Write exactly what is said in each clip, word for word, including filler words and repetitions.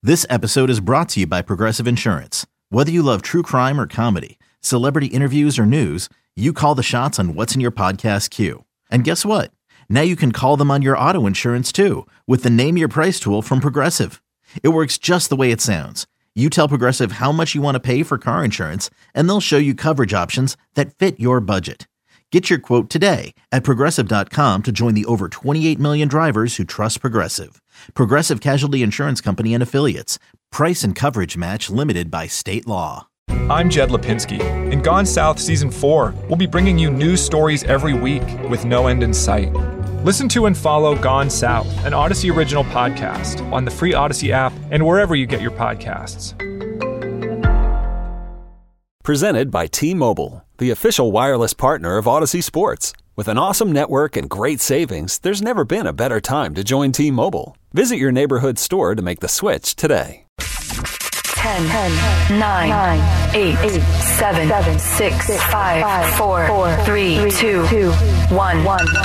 This episode is brought to you by Progressive Insurance. Whether you love true crime or comedy, celebrity interviews or news, you call the shots on what's in your podcast queue. And guess what? Now you can call them on your auto insurance too with the Name Your Price tool from Progressive. It works just the way it sounds. You tell Progressive how much you want to pay for car insurance, and they'll show you coverage options that fit your budget. Get your quote today at Progressive dot com to join the over twenty-eight million drivers who trust Progressive. Progressive Casualty Insurance Company and Affiliates. Price and coverage match limited by state law. I'm Jed Lipinski. In Gone South Season four, we'll be bringing you news stories every week with no end in sight. Listen to and follow Gone South, an Odyssey original podcast on the free Odyssey app and wherever you get your podcasts. Presented by T-Mobile, the official wireless partner of Odyssey Sports. With an awesome network and great savings, there's never been a better time to join T-Mobile. Visit your neighborhood store to make the switch today. ten, ten, nine, eight, seven, six, five, four, three, two, one.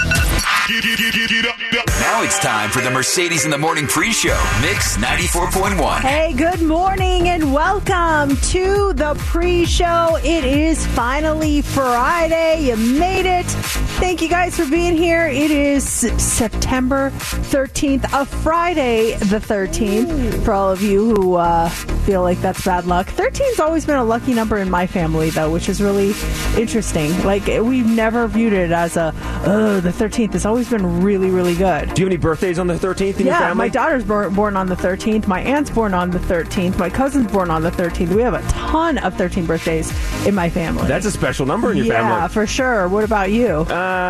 Now it's time for the Mercedes in the Morning pre-show. Mix ninety-four point one. Hey, good morning and welcome to the pre-show. It is finally Friday. You made it. Thank you guys for being here. It is September thirteenth, a Friday the thirteenth. For all of you who uh, feel like that's bad luck. thirteen's always been a lucky number in my family, though, which is really interesting. Like, we've never viewed it as a, oh, the thirteenth has always been really, really good. Do you have any birthdays on the thirteenth in yeah, your family? My daughter's born, born on the thirteenth. My aunt's born on the thirteenth. My cousin's born on the thirteenth. We have a ton of thirteen birthdays in my family. That's a special number in your yeah, family. Yeah, for sure. What about you?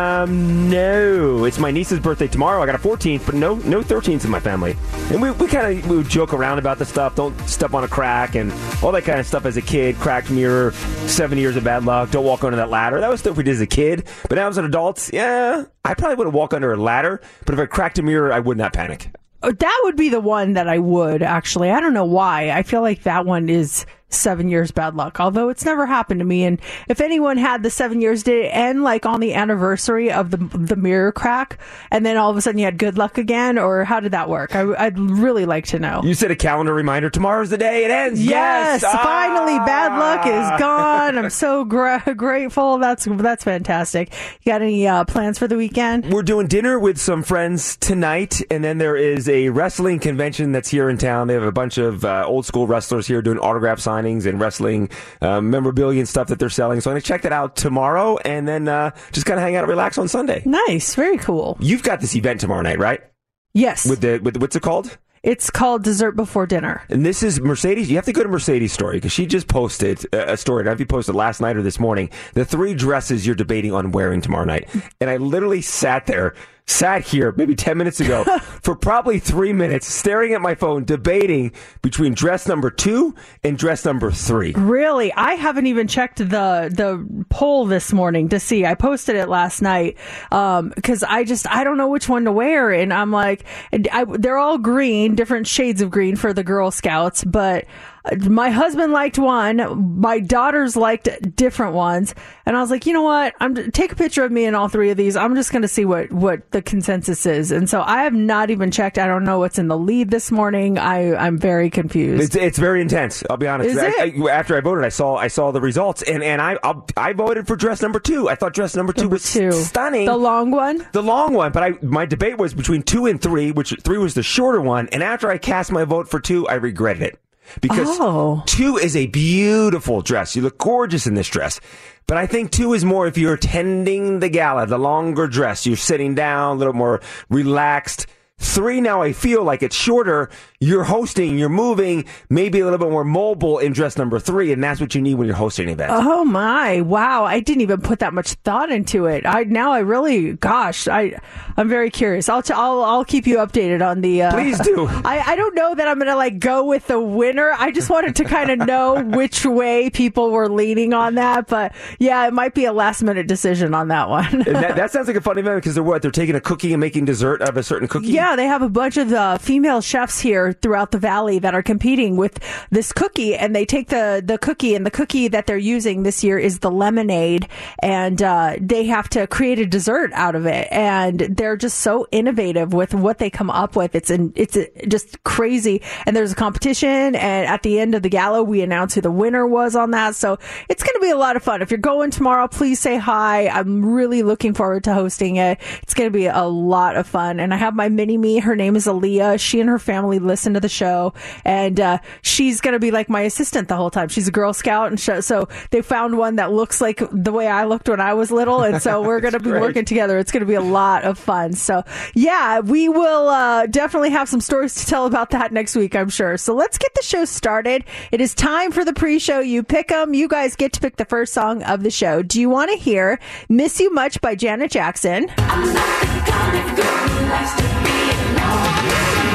Um, no. It's my niece's birthday tomorrow. I got a fourteenth, but no no thirteens in my family. And we, we kind of we would joke around about the stuff. Don't step on a crack and all that kind of stuff as a kid. Cracked mirror, seven years of bad luck. Don't walk under that ladder. That was stuff we did as a kid. But now as an adult, yeah, I probably wouldn't walk under a ladder. But if I cracked a mirror, I would not panic. That would be the one that I would, actually. I don't know why. I feel like that one is seven years bad luck, although it's never happened to me. And if anyone had the seven years, did it end like on the anniversary of the the mirror crack, and then all of a sudden you had good luck again, or how did that work? I, I'd really like to know. You said a calendar reminder. Tomorrow's the day it ends. Yes, yes! Finally, ah! bad luck is gone. I'm so gra- grateful. That's that's fantastic. You got any uh, plans for the weekend? We're doing dinner with some friends tonight, and then there is a wrestling convention that's here in town. They have a bunch of uh, old school wrestlers here doing autograph signings and wrestling uh, memorabilia and stuff that they're selling. So I'm going to check that out tomorrow and then uh, just kind of hang out and relax on Sunday. Nice. Very cool. You've got this event tomorrow night, right? Yes. With the with what's it called? It's called Dessert Before Dinner. And this is Mercedes. You have to go to Mercedes' story because she just posted a story. I don't know if you posted last night or this morning. The three dresses you're debating on wearing tomorrow night. And I literally sat there, sat here maybe ten minutes ago for probably three minutes staring at my phone, debating between dress number two and dress number three. Really? I haven't even checked the the poll this morning to see. I posted it last night because um, I just, I don't know which one to wear. And I'm like, I, they're all green, different shades of green for the Girl Scouts, but my husband liked one. My daughters liked different ones. And I was like, you know what? I'm take a picture of me in all three of these. I'm just going to see what, what the consensus is. And so I have not even checked. I don't know what's in the lead this morning. I, I'm very confused. It's, it's very intense. I'll be honest. Is I, it? I, after I voted, I saw I saw the results, and, and I I'll, I voted for dress number two. I thought dress number two number was two. stunning. The long one? The long one. But I my debate was between two and three, which three was the shorter one. And after I cast my vote for two, I regretted it. Because oh. two is a beautiful dress. You look gorgeous in this dress. But I think two is more if you're attending the gala, the longer dress. You're sitting down, a little more relaxed. Three, now I feel like it's shorter. You're hosting, you're moving, maybe a little bit more mobile in dress number three, and that's what you need when you're hosting an event. Oh my, wow! I didn't even put that much thought into it. I now I really, gosh, I I'm very curious. I'll t- I'll I'll keep you updated on the. Uh, Please do. I I don't know that I'm gonna like go with the winner. I just wanted to kind of know which way people were leaning on that, but yeah, it might be a last minute decision on that one. And that, that sounds like a fun event because they're what they're taking a cookie and making dessert out of a certain cookie. Yeah. Yeah, they have a bunch of uh, female chefs here throughout the valley that are competing with this cookie, and they take the, the cookie, and the cookie that they're using this year is the lemonade, and uh, they have to create a dessert out of it, and they're just so innovative with what they come up with. It's an, it's a, just crazy, and there's a competition, and at the end of the gala, we announce who the winner was on that, so it's going to be a lot of fun. If you're going tomorrow, please say hi. I'm really looking forward to hosting it. It's going to be a lot of fun, and I have my mini-me. Her name is Aaliyah. She and her family listen to the show, and uh, she's going to be like my assistant the whole time. She's a Girl Scout, and sh- so they found one that looks like the way I looked when I was little, and so we're going to be great. working together. It's going to be a lot of fun. So, yeah, we will uh, definitely have some stories to tell about that next week, I'm sure. So let's get the show started. It is time for the pre-show. You pick them. You guys get to pick the first song of the show. Do you want to hear Miss You Much by Janet Jackson? I'm not the kind of girl who likes to be alone.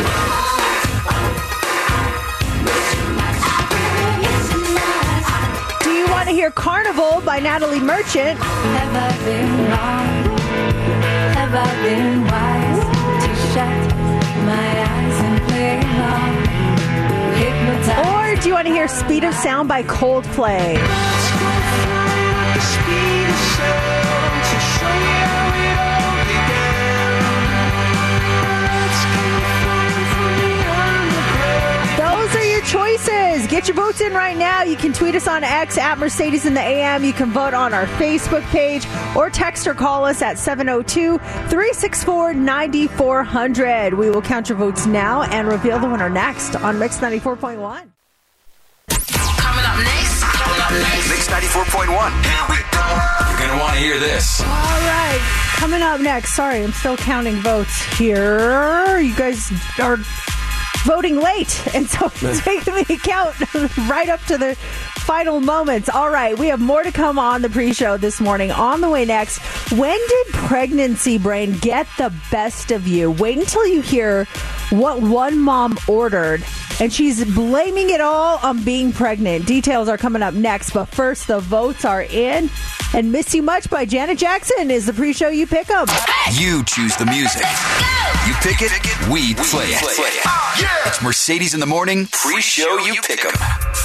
Do you want to hear Carnival by Natalie Merchant? Have I been wrong? Have I been wise to shut my eyes and play along? Hypnotized. Or do you want to hear Speed of Sound by Coldplay? Speed of sound to show you how it all began. Let's keep flying from beyond the ground. Those are your choices. Get your votes in right now. You can tweet us on X at Mercedes in the A M. You can vote on our Facebook page or text or call us at seven oh two, three six four, nine four hundred. We will count your votes now and reveal the winner next on Mix ninety-four point one. Coming up next. Coming up next. Mix ninety-four point one. Here we go. You're going to want to hear this. All right. Coming up next. Sorry, I'm still counting votes here. You guys are voting late, and so it's making me count right up to the final moments. All right, we have more to come on the pre-show this morning. On the way next, when did pregnancy brain get the best of you? Wait until you hear what one mom ordered, and she's blaming it all on being pregnant. Details are coming up next, but first, the votes are in. And Miss You Much by Janet Jackson is the pre-show. You pick 'em. You choose the music. You pick it, we play it. It's Mercedes in the Morning, pre-show You Pick 'em.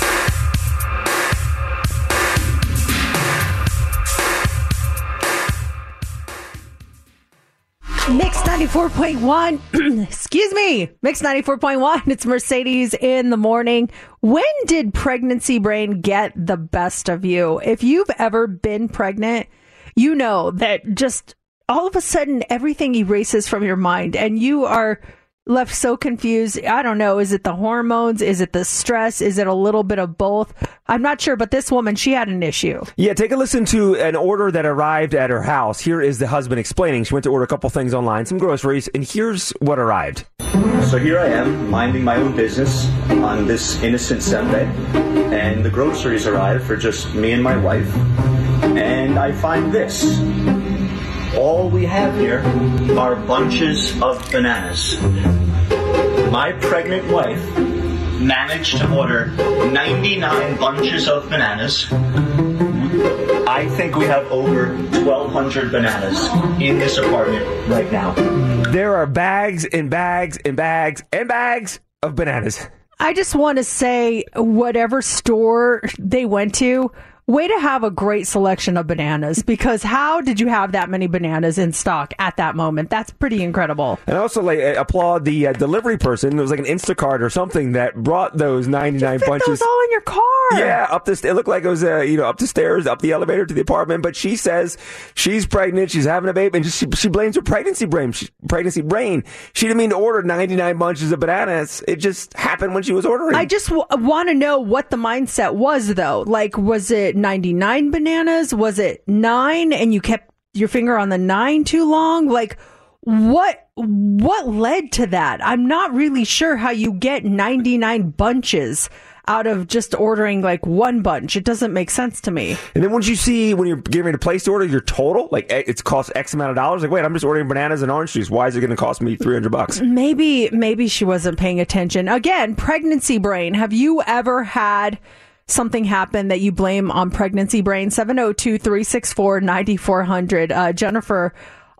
Mix ninety-four point one. Excuse me. Mix ninety-four point one. It's Mercedes in the Morning. When did pregnancy brain get the best of you? If you've ever been pregnant, you know that just all of a sudden everything erases from your mind and you are left so confused. I don't know. Is it the hormones? Is it the stress? Is it a little bit of both? I'm not sure, but this woman, she had an issue. Yeah, take a listen to an order that arrived at her house. Here is the husband explaining. She went to order a couple things online, some groceries, and here's what arrived. So here I am, minding my own business on this innocent Sunday, and the groceries arrive for just me and my wife, and I find this. All we have here are bunches of bananas. My pregnant wife managed to order ninety-nine bunches of bananas. I think we have over twelve hundred bananas in this apartment right now. There are bags and bags and bags and bags of bananas. I just want to say, whatever store they went to, way to have a great selection of bananas, because how did you have that many bananas in stock at that moment? That's pretty incredible. And also, like, applaud the uh, delivery person. It was like an Instacart or something that brought those ninety-nine you fit bunches. Those all in your car. Yeah, up the. It looked like it was, uh, you know, up the stairs, up the elevator to the apartment. But she says she's pregnant, she's having a baby, and just, she, she blames her pregnancy brain. She, pregnancy brain. She didn't mean to order ninety-nine bunches of bananas. It just happened when she was ordering. I just w- want to know what the mindset was, though. Like, was it ninety-nine bananas? Was it nine, and you kept your finger on the nine too long? Like, what what led to that? I'm not really sure how you get ninety-nine bunches out of just ordering like one bunch. It doesn't make sense to me. And then once you see, when you're getting ready to place the order, your total, like it's cost X amount of dollars. Like, wait, I'm just ordering bananas and orange juice. Why is it going to cost me three hundred bucks? Maybe, maybe she wasn't paying attention. Again, pregnancy brain. Have you ever had something happen that you blame on pregnancy brain? seven oh two, three six four, nine four hundred. Uh, Jennifer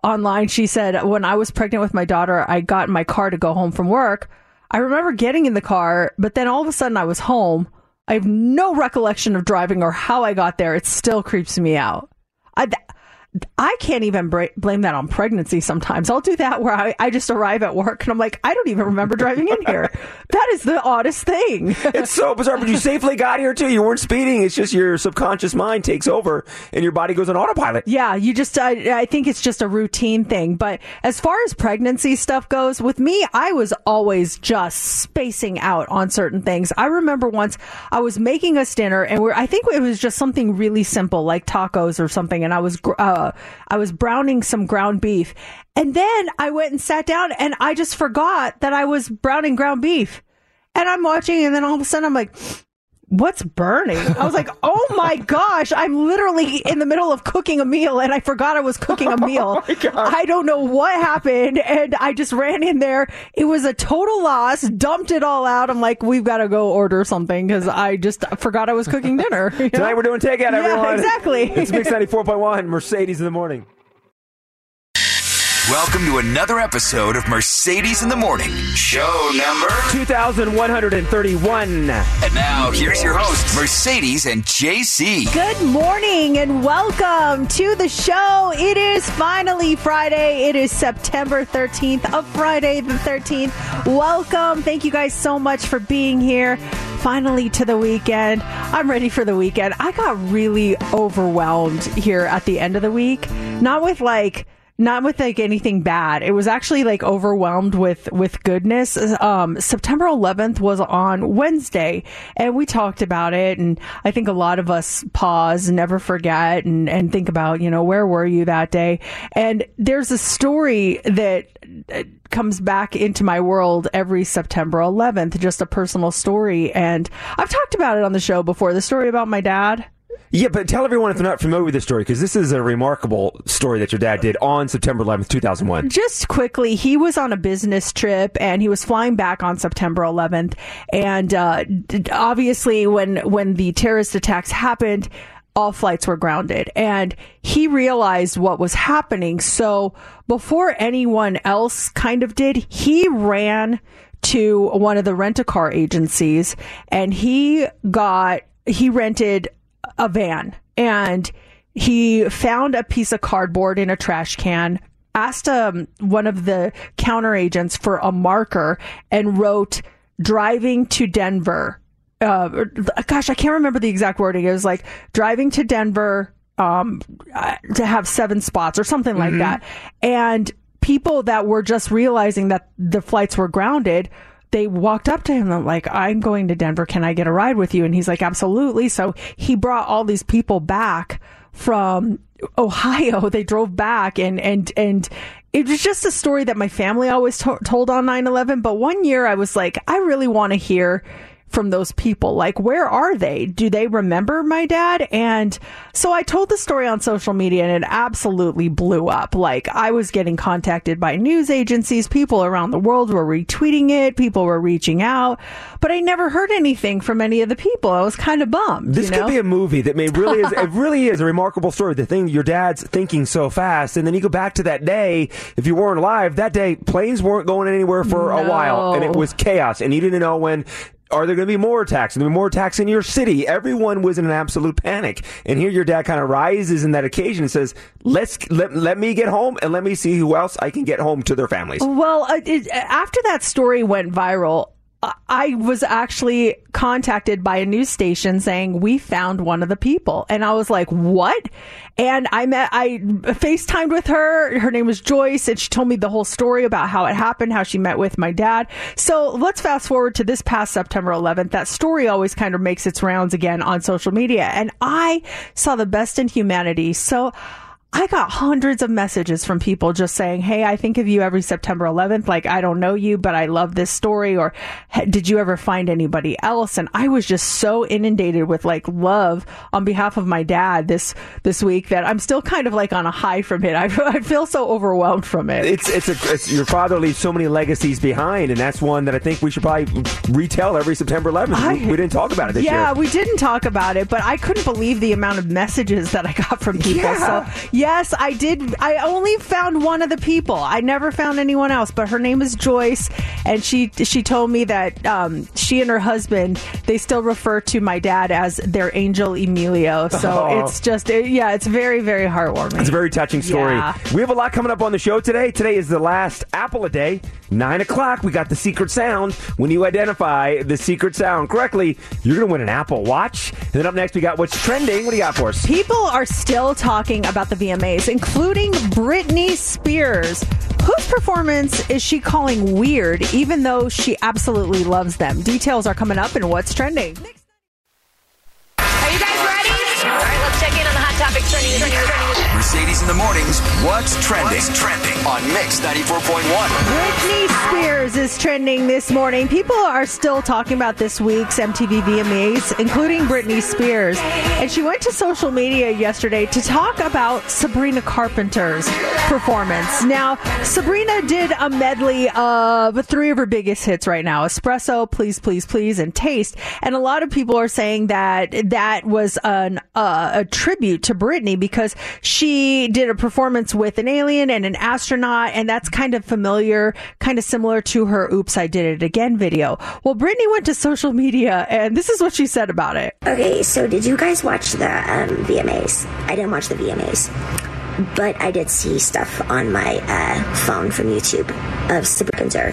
online. She said, when I was pregnant with my daughter, I got in my car to go home from work. I remember getting in the car, but then all of a sudden I was home. I have no recollection of driving or how I got there. It still creeps me out. I, I can't even bra- blame that on pregnancy sometimes. I'll do that where I, I just arrive at work and I'm like, I don't even remember driving in here. That is the oddest thing. It's so bizarre, but you safely got here too. You weren't speeding. It's just your subconscious mind takes over and your body goes on autopilot. Yeah, you just, I, I think it's just a routine thing. But as far as pregnancy stuff goes, with me, I was always just spacing out on certain things. I remember once I was making us dinner and we're, I think it was just something really simple like tacos or something. And I was, uh, I was browning some ground beef. And then I went and sat down and I just forgot that I was browning ground beef. And I'm watching and then all of a sudden I'm like, what's burning? I was like, oh my gosh, I'm literally in the middle of cooking a meal and I forgot I was cooking a meal. Oh I don't know what happened. And I just ran in there. It was a total loss, dumped it all out. I'm like, we've got to go order something because I just forgot I was cooking dinner. You know? Tonight we're doing takeout, everyone. Yeah, exactly. It's Mix ninety-four point one, Mercedes in the Morning. Welcome to another episode of Mercedes in the Morning, show number two thousand one hundred thirty-one. And now, here's your hosts, Mercedes and J C. Good morning and welcome to the show. It is finally Friday. It is September thirteenth of Friday the thirteenth. Welcome. Thank you guys so much for being here. Finally to the weekend. I'm ready for the weekend. I got really overwhelmed here at the end of the week. Not with like... Not with like anything bad. It was actually like overwhelmed with, with goodness. Um, September eleventh was on Wednesday and we talked about it. And I think a lot of us pause and never forget and, and think about, you know, where were you that day? And there's a story that comes back into my world every September eleventh, just a personal story. And I've talked about it on the show before, the story about my dad. Yeah, but tell everyone if they're not familiar with this story, because this is a remarkable story that your dad did on September eleventh, two thousand one. Just quickly, he was on a business trip and he was flying back on September eleventh. And uh, obviously, when when the terrorist attacks happened, all flights were grounded. And he realized what was happening. So before anyone else kind of did, he ran to one of the rent-a-car agencies and he got, he rented a van and he found a piece of cardboard in a trash can, asked um, one of the counter agents for a marker and wrote driving to Denver. Uh, gosh, I can't remember the exact wording. It was like driving to Denver um, to have seven spots or something like mm-hmm. that. And people that were just realizing that the flights were grounded, they walked up to him and like, I'm going to Denver. Can I get a ride with you? And he's like, absolutely. So he brought all these people back from Ohio. They drove back and, and, and it was just a story that my family always to- told on nine eleven. But one year I was like, I really want to hear from those people. Like, where are they? Do they remember my dad? And so I told the story on social media and it absolutely blew up. Like, I was getting contacted by news agencies. People around the world were retweeting it. People were reaching out. But I never heard anything from any of the people. I was kind of bummed. This you know? could be a movie that may really is, it really is a remarkable story. The thing, your dad's thinking so fast. And then you go back to that day. If you weren't alive, that day, planes weren't going anywhere for no. a while. And it was chaos. And you didn't know when... Are there going to be more attacks? Are there going to be more attacks in your city? Everyone was in an absolute panic. And here your dad kind of rises in that occasion and says, let's let, let me get home and let me see who else I can get home to their families. Well, uh, it, after that story went viral, I was actually contacted by a news station saying we found one of the people. And I was like, what? And I met, I FaceTimed with her. Her name was Joyce. And she told me the whole story about how it happened, how she met with my dad. So let's fast forward to this past September eleventh. That story always kind of makes its rounds again on social media. And I saw the best in humanity. So I got hundreds of messages from people just saying, hey, I think of you every September eleventh. Like, I don't know you, but I love this story. Or did you ever find anybody else? And I was just so inundated with like love on behalf of my dad this this week that I'm still kind of like on a high from it. I, I feel so overwhelmed from it. It's it's, a, it's your father leaves so many legacies behind. And that's one that I think we should probably retell every September eleventh. I, we, we didn't talk about it this yeah, year. Yeah, we didn't talk about it, but I couldn't believe the amount of messages that I got from people. Yeah. So, yeah. Yes, I did. I only found one of the people. I never found anyone else, but her name is Joyce, and she she told me that um, she and her husband, they still refer to my dad as their angel Emilio. So Oh. it's just, it, yeah, it's very, very heartwarming. It's a very touching story. Yeah. We have a lot coming up on the show today. Today is the last Apple a day. Nine o'clock, we got the secret sound. When you identify the secret sound correctly, you're going to win an Apple Watch. And then up next, we got what's trending. What do you got for us? People are still talking about the V M As, including Britney Spears. Whose performance is she calling weird, even though she absolutely loves them? Details are coming up in What's Trending. Are you guys ready? All right, let's check in on the hot topics trending. trending, trending. Mercedes in the mornings. What's trending? What's trending on Mix ninety-four point one. Britney Spears is trending this morning. People are still talking about this week's M T V V M As, including Britney Spears. And she went to social media yesterday to talk about Sabrina Carpenter's performance. Now, Sabrina did a medley of three of her biggest hits right now: Espresso, Please, Please, Please, and Taste. And a lot of people are saying that that was an uh, a tribute to Britney because she did a performance with an alien and an astronaut, and that's kind of familiar, kind of similar to her Oops, I Did It Again video. Well, Britney went to social media, and this is what she said about it. Okay, so did you guys watch the um, V M As? I didn't watch the V M As, but I did see stuff on my uh, phone from YouTube of Sabrina.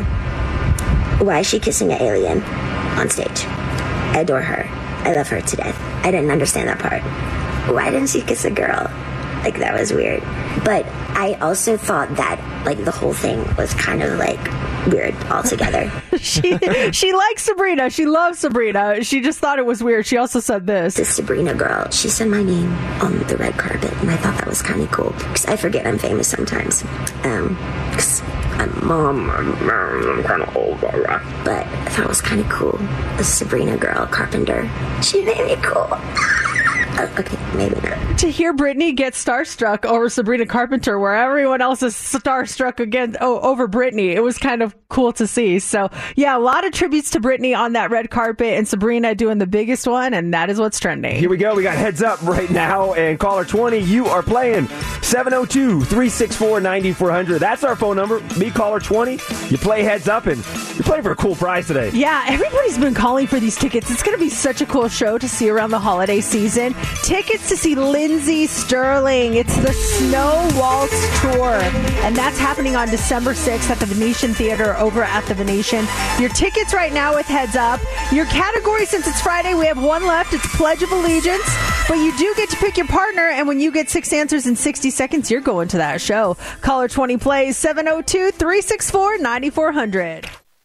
Why is she kissing an alien on stage? I adore her. I love her to death. I didn't understand that part. Why didn't she kiss a girl? Like, that was weird. But I also thought that, like, the whole thing was kind of, like, weird altogether. she she likes Sabrina. She loves Sabrina. She just thought it was weird. She also said this. The Sabrina girl, she said my name on the red carpet, and I thought that was kind of cool. Because I forget I'm famous sometimes. Um, because I'm mom, I'm, I'm kind of old, but I thought it was kind of cool. The Sabrina girl, Carpenter. She made me cool. Oh, okay, maybe not. To hear Britney get starstruck over Sabrina Carpenter, where everyone else is starstruck again oh, over Britney, it was kind of cool to see. So, yeah, a lot of tributes to Britney on that red carpet, and Sabrina doing the biggest one, and that is what's trending. Here we go. We got Heads Up right now, and caller twenty, you are playing seven oh two, three six four, nine four hundred. That's our phone number. Me, caller twenty. You play Heads Up, and you're playing for a cool prize today. Yeah, everybody's been calling for these tickets. It's going to be such a cool show to see around the holiday season. Tickets to see Lindsey Stirling. It's the Snow Waltz Tour, and that's happening on December sixth at the Venetian Theater over at the Venetian. Your tickets right now with Heads Up. Your category, since it's Friday, we have one left. It's Pledge of Allegiance, but you do get to pick your partner, and when you get six answers in sixty seconds, you're going to that show. Caller twenty plays seven oh two, three six four, nine four hundred.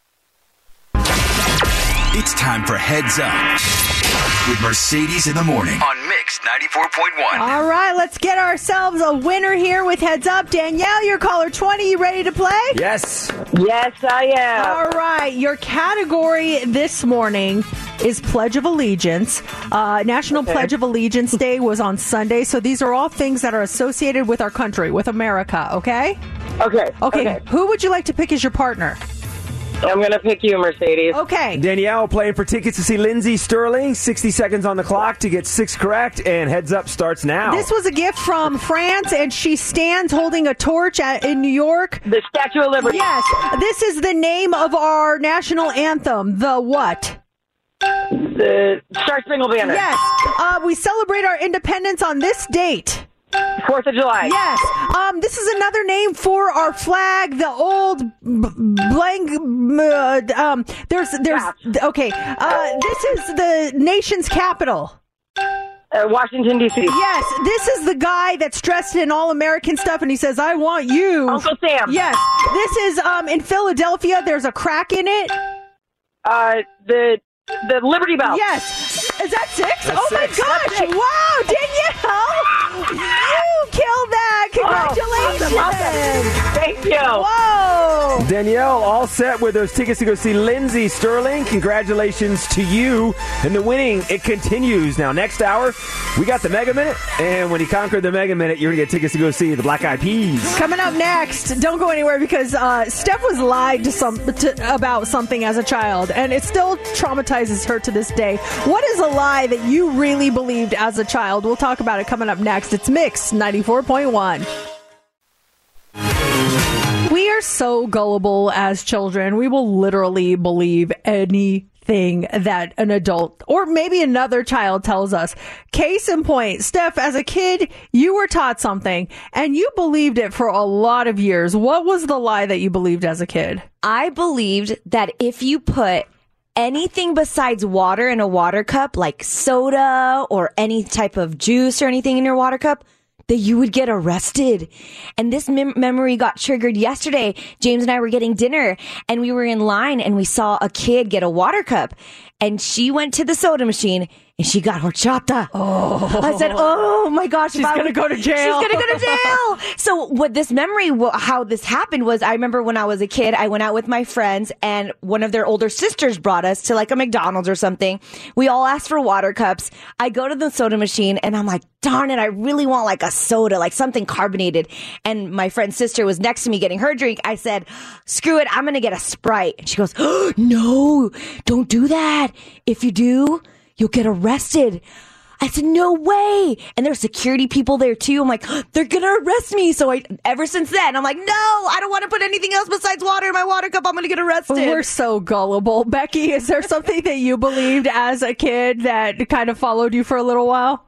It's time for Heads Up with Mercedes in the morning on Mix ninety-four point one. All right, let's get ourselves a winner here with Heads Up. Danielle, you're caller twenty. You ready to play? Yes. Yes, I am. All right, your category this morning is Pledge of Allegiance. Uh, National Okay. Pledge of Allegiance Day was on Sunday, so these are all things that are associated with our country, with America, okay? Okay. Okay, Okay. who would you like to pick as your partner? I'm going to pick you, Mercedes. Okay. Danielle playing for tickets to see Lindsey Stirling. sixty seconds on the clock to get six correct, and Heads Up starts now. This was a gift from France, and she stands holding a torch at, in New York. The Statue of Liberty. Yes. This is the name of our national anthem. The what? The Star Spangled Banner. Yes. Uh, we celebrate our independence on this date. Fourth of July. Yes. Um, this is another name for our flag. The old b- blank. Uh, um, there's, there's. Okay. Uh, this is the nation's capital. Uh, Washington, D C Yes. This is the guy that's dressed in all American stuff, and he says, "I want you." Uncle Sam. Yes. This is um in Philadelphia. There's a crack in it. Uh, the the Liberty Bell. Yes. Is that six? That's oh six. my gosh! Wow, Danielle, you killed that! Congratulations! Oh, awesome, awesome. Thank you. Whoa! Danielle, all set with those tickets to go see Lindsey Sterling. Congratulations to you. And the winning, it continues. Now, next hour, we got the Mega Minute. And when you conquer the Mega Minute, you're going to get tickets to go see the Black Eyed Peas. Coming up next, don't go anywhere because uh, Steph was lied to some to, about something as a child, and it still traumatizes her to this day. What is a lie that you really believed as a child? We'll talk about it coming up next. It's Mix ninety-four point one. We are so gullible as children. We will literally believe anything that an adult or maybe another child tells us. Case in point, Steph, as a kid, you were taught something and you believed it for a lot of years. What was the lie that you believed as a kid? I believed that if you put anything besides water in a water cup, like soda or any type of juice or anything in your water cup, that you would get arrested. And this mem- memory got triggered yesterday. James and I were getting dinner and we were in line and we saw a kid get a water cup and she went to the soda machine and she got horchata. Oh. I said, oh my gosh. She's going to go to jail. She's going to go to jail. So what this memory, how this happened was, I remember when I was a kid, I went out with my friends and one of their older sisters brought us to like a McDonald's or something. We all asked for water cups. I go to the soda machine and I'm like, darn it, I really want like a soda, like something carbonated. And my friend's sister was next to me getting her drink. I said, screw it, I'm going to get a Sprite. And she goes, oh, no, don't do that. If you do, you'll get arrested. I said, no way. And there's security people there too. I'm like, they're going to arrest me. So I, ever since then, I'm like, no, I don't want to put anything else besides water in my water cup. I'm going to get arrested. We're so gullible. Becky, is there something that you believed as a kid that kind of followed you for a little while?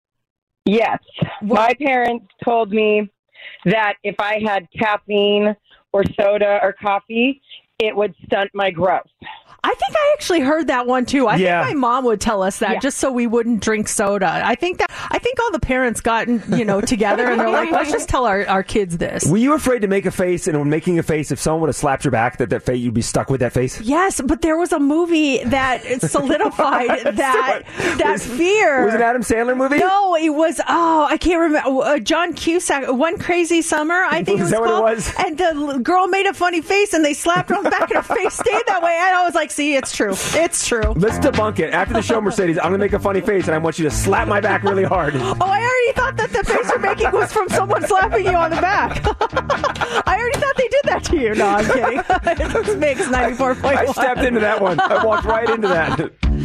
Yes. My parents told me that if I had caffeine or soda or coffee, it would stunt my growth. I think I actually heard that one too. I Yeah. think my mom would tell us that Yeah. just so we wouldn't drink soda. I think that I think all the parents got, you know, together and they're like, let's just tell our, our kids this. Were you afraid to make a face, and when making a face, if someone would have slapped your back, that, that face, you'd be stuck with that face? Yes, but there was a movie that solidified that that was, fear. Was it an Adam Sandler movie? No, it was, oh, I can't remember. Uh, John Cusack, One Crazy Summer, I think Was it was that what it called. was? And the l- girl made a funny face and they slapped her on the back and her face stayed that way. And I was like, see, it's true. It's true. Let's debunk it. After the show, Mercedes, I'm going to make a funny face, and I want you to slap my back really hard. Oh, I already thought that the face you're making was from someone slapping you on the back. I already thought they did that to you. No, I'm kidding. It's Mix ninety-four point one. I stepped into that one. I walked right into that.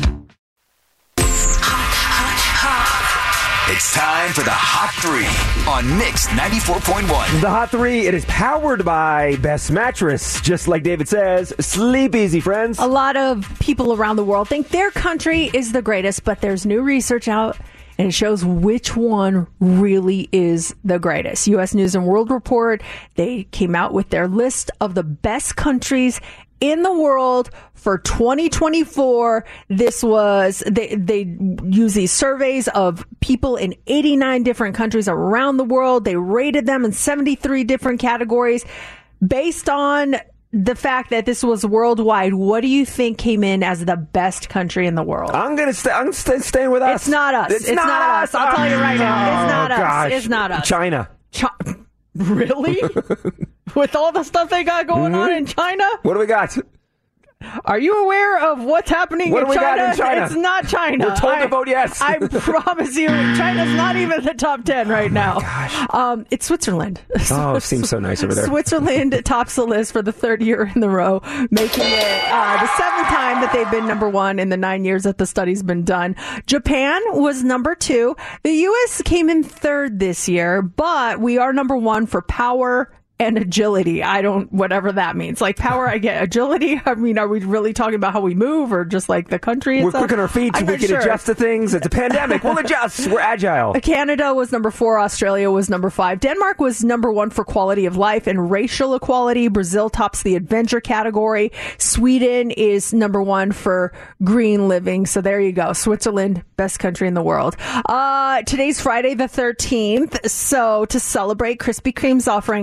It's time for the Hot Three on Mix ninety-four point one. The Hot Three, it is powered by Best Mattress. Just like David says, sleep easy, friends. A lot of people around the world think their country is the greatest, but there's new research out and it shows which one really is the greatest. U S News and World Report, they came out with their list of the best countries in the world for twenty twenty-four. This was, they, they use these surveys of people in eighty-nine different countries around the world. They rated them in seventy-three different categories based on the fact that this was worldwide. What do you think came in as the best country in the world? I'm gonna stay. I'm st- staying with us. It's not us. It's, it's not, not us. us. I'll tell you right now. It's not oh, us. Gosh. It's not us. China. Chi- really? With all the stuff they got going mm-hmm. on in China? What do we got? Are you aware of what's happening what in, do we China? Got in China? It's not China. We're told I, to vote yes. I promise you, China's not even the top ten right now. Oh, gosh. Um, it's Switzerland. Oh, it seems so nice over there. Switzerland tops the list for the third year in a row, making it uh, the seventh time that they've been number one in the nine years that the study's been done. Japan was number two. The U S came in third this year, but we are number one for power and agility. I don't, whatever that means. Like power, I get agility. I mean, are we really talking about how we move or just like the country We're itself? quick on our feet. I'm we not can sure. adjust to things. It's a pandemic. We'll adjust. We're agile. Canada was number four. Australia was number five. Denmark was number one for quality of life and racial equality. Brazil tops the adventure category. Sweden is number one for green living. So there you go. Switzerland, best country in the world. Uh, today's Friday the thirteenth. So to celebrate, Krispy Kreme's offering a special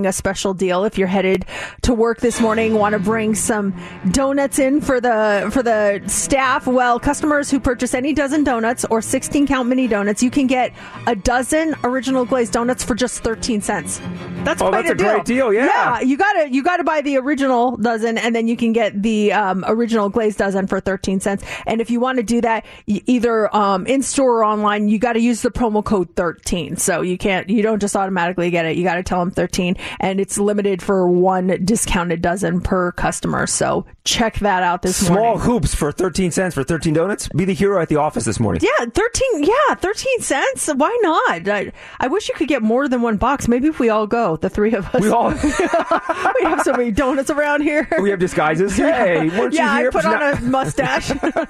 special deal. If you're headed to work this morning, want to bring some donuts in for the for the staff, well, customers who purchase any dozen donuts or sixteen count mini donuts, you can get a dozen original glazed donuts for just thirteen cents. That's oh, quite that's a, a deal. great deal. Yeah, yeah. You gotta you gotta buy the original dozen, and then you can get the um, original glazed dozen for thirteen cents. And if you want to do that, you, either um, in store or online, you got to use the promo code thirteen. So you can't you don't just automatically get it. You got to tell them thirteen, and it's limited for one discounted dozen per customer. So check that out this Small morning. Small hoops for thirteen cents for thirteen donuts. Be the hero at the office this morning. Yeah, thirteen. Yeah, thirteen cents. Why not? I, I wish you could get more than one box. Maybe if we all go, the three of us. We all. We have so many donuts around here. We have disguises. Hey, weren't yeah, you here? I put on not... a mustache.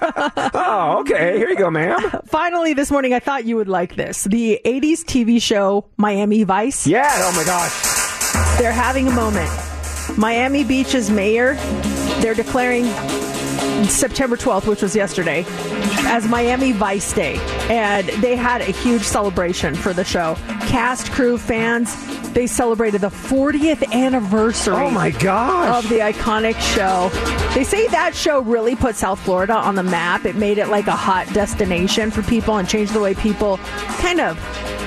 Oh, okay. Here you go, ma'am. Finally, this morning, I thought you would like this. The eighties T V show Miami Vice. Yeah. Oh my gosh. They're having a moment. Miami Beach's mayor, they're declaring September twelfth, which was yesterday, as Miami Vice Day. And they had a huge celebration for the show. Cast, crew, fans, they celebrated the fortieth anniversary oh my gosh. of the iconic show. They say that show really put South Florida on the map. It made it like a hot destination for people and changed the way people kind of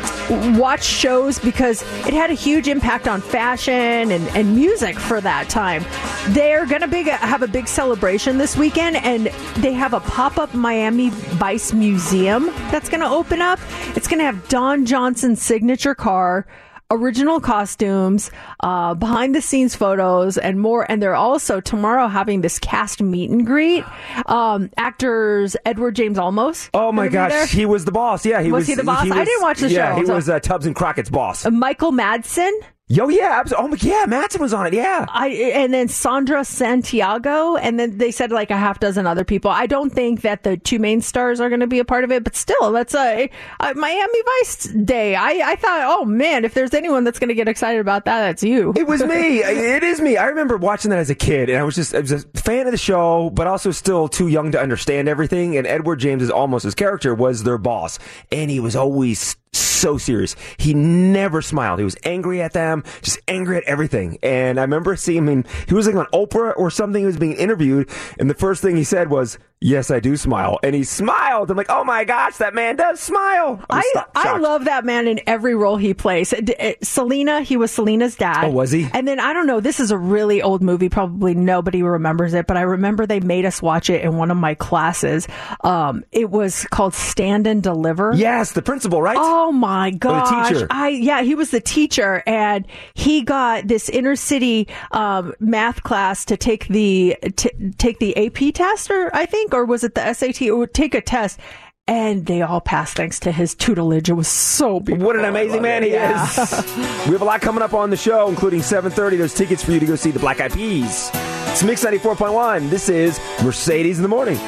watch shows because it had a huge impact on fashion and, and music for that time. They're going to big, have a big celebration this weekend, and they have a pop-up Miami Vice museum that's going to open up. It's going to have Don Johnson's signature car, original costumes, uh, behind the scenes photos, and more. And they're also tomorrow having this cast meet and greet. Um, actors Edward James Olmos. Oh my gosh, he was the boss. Yeah, he was. Was he the boss? He was, I didn't watch the yeah, show. he so. was uh, Tubbs and Crockett's boss. Uh, Michael Madsen. Yo, yeah, oh yeah, Madsen was on it. Yeah, I and then Sandra Santiago, and then they said like a half dozen other people. I don't think that the two main stars are going to be a part of it, but still, that's a, a Miami Vice Day. I, I thought, oh man, if there's anyone that's going to get excited about that, that's you. It was me. It is me. I remember watching that as a kid, and I was just I was a fan of the show, but also still too young to understand everything. And Edward James's almost his character was their boss, and he was always so serious. He never smiled. He was angry at them, just angry at everything. And I remember seeing him, he was like on Oprah or something, he was being interviewed, and the first thing he said was, "Yes, I do smile." And he smiled. I'm like, oh my gosh, that man does smile. I'm I, st- I love that man in every role he plays. D- uh, Selena, he was Selena's dad. Oh, was he? And then, I don't know, this is a really old movie. Probably nobody remembers it, but I remember they made us watch it in one of my classes. Um, it was called Stand and Deliver. Yes, the principal, right? Oh my gosh. Or the teacher. I, yeah, he was the teacher, and he got this inner city um, math class to take the t- take the A P test, or I think, or was it the S A T? Or take a test. And they all passed thanks to his tutelage. It was so beautiful. What an amazing man he yeah. is. We have a lot coming up on the show, including seven thirty. There's tickets for you to go see the Black Eyed Peas. It's Mix ninety-four point one. This is Mercedes in the Morning.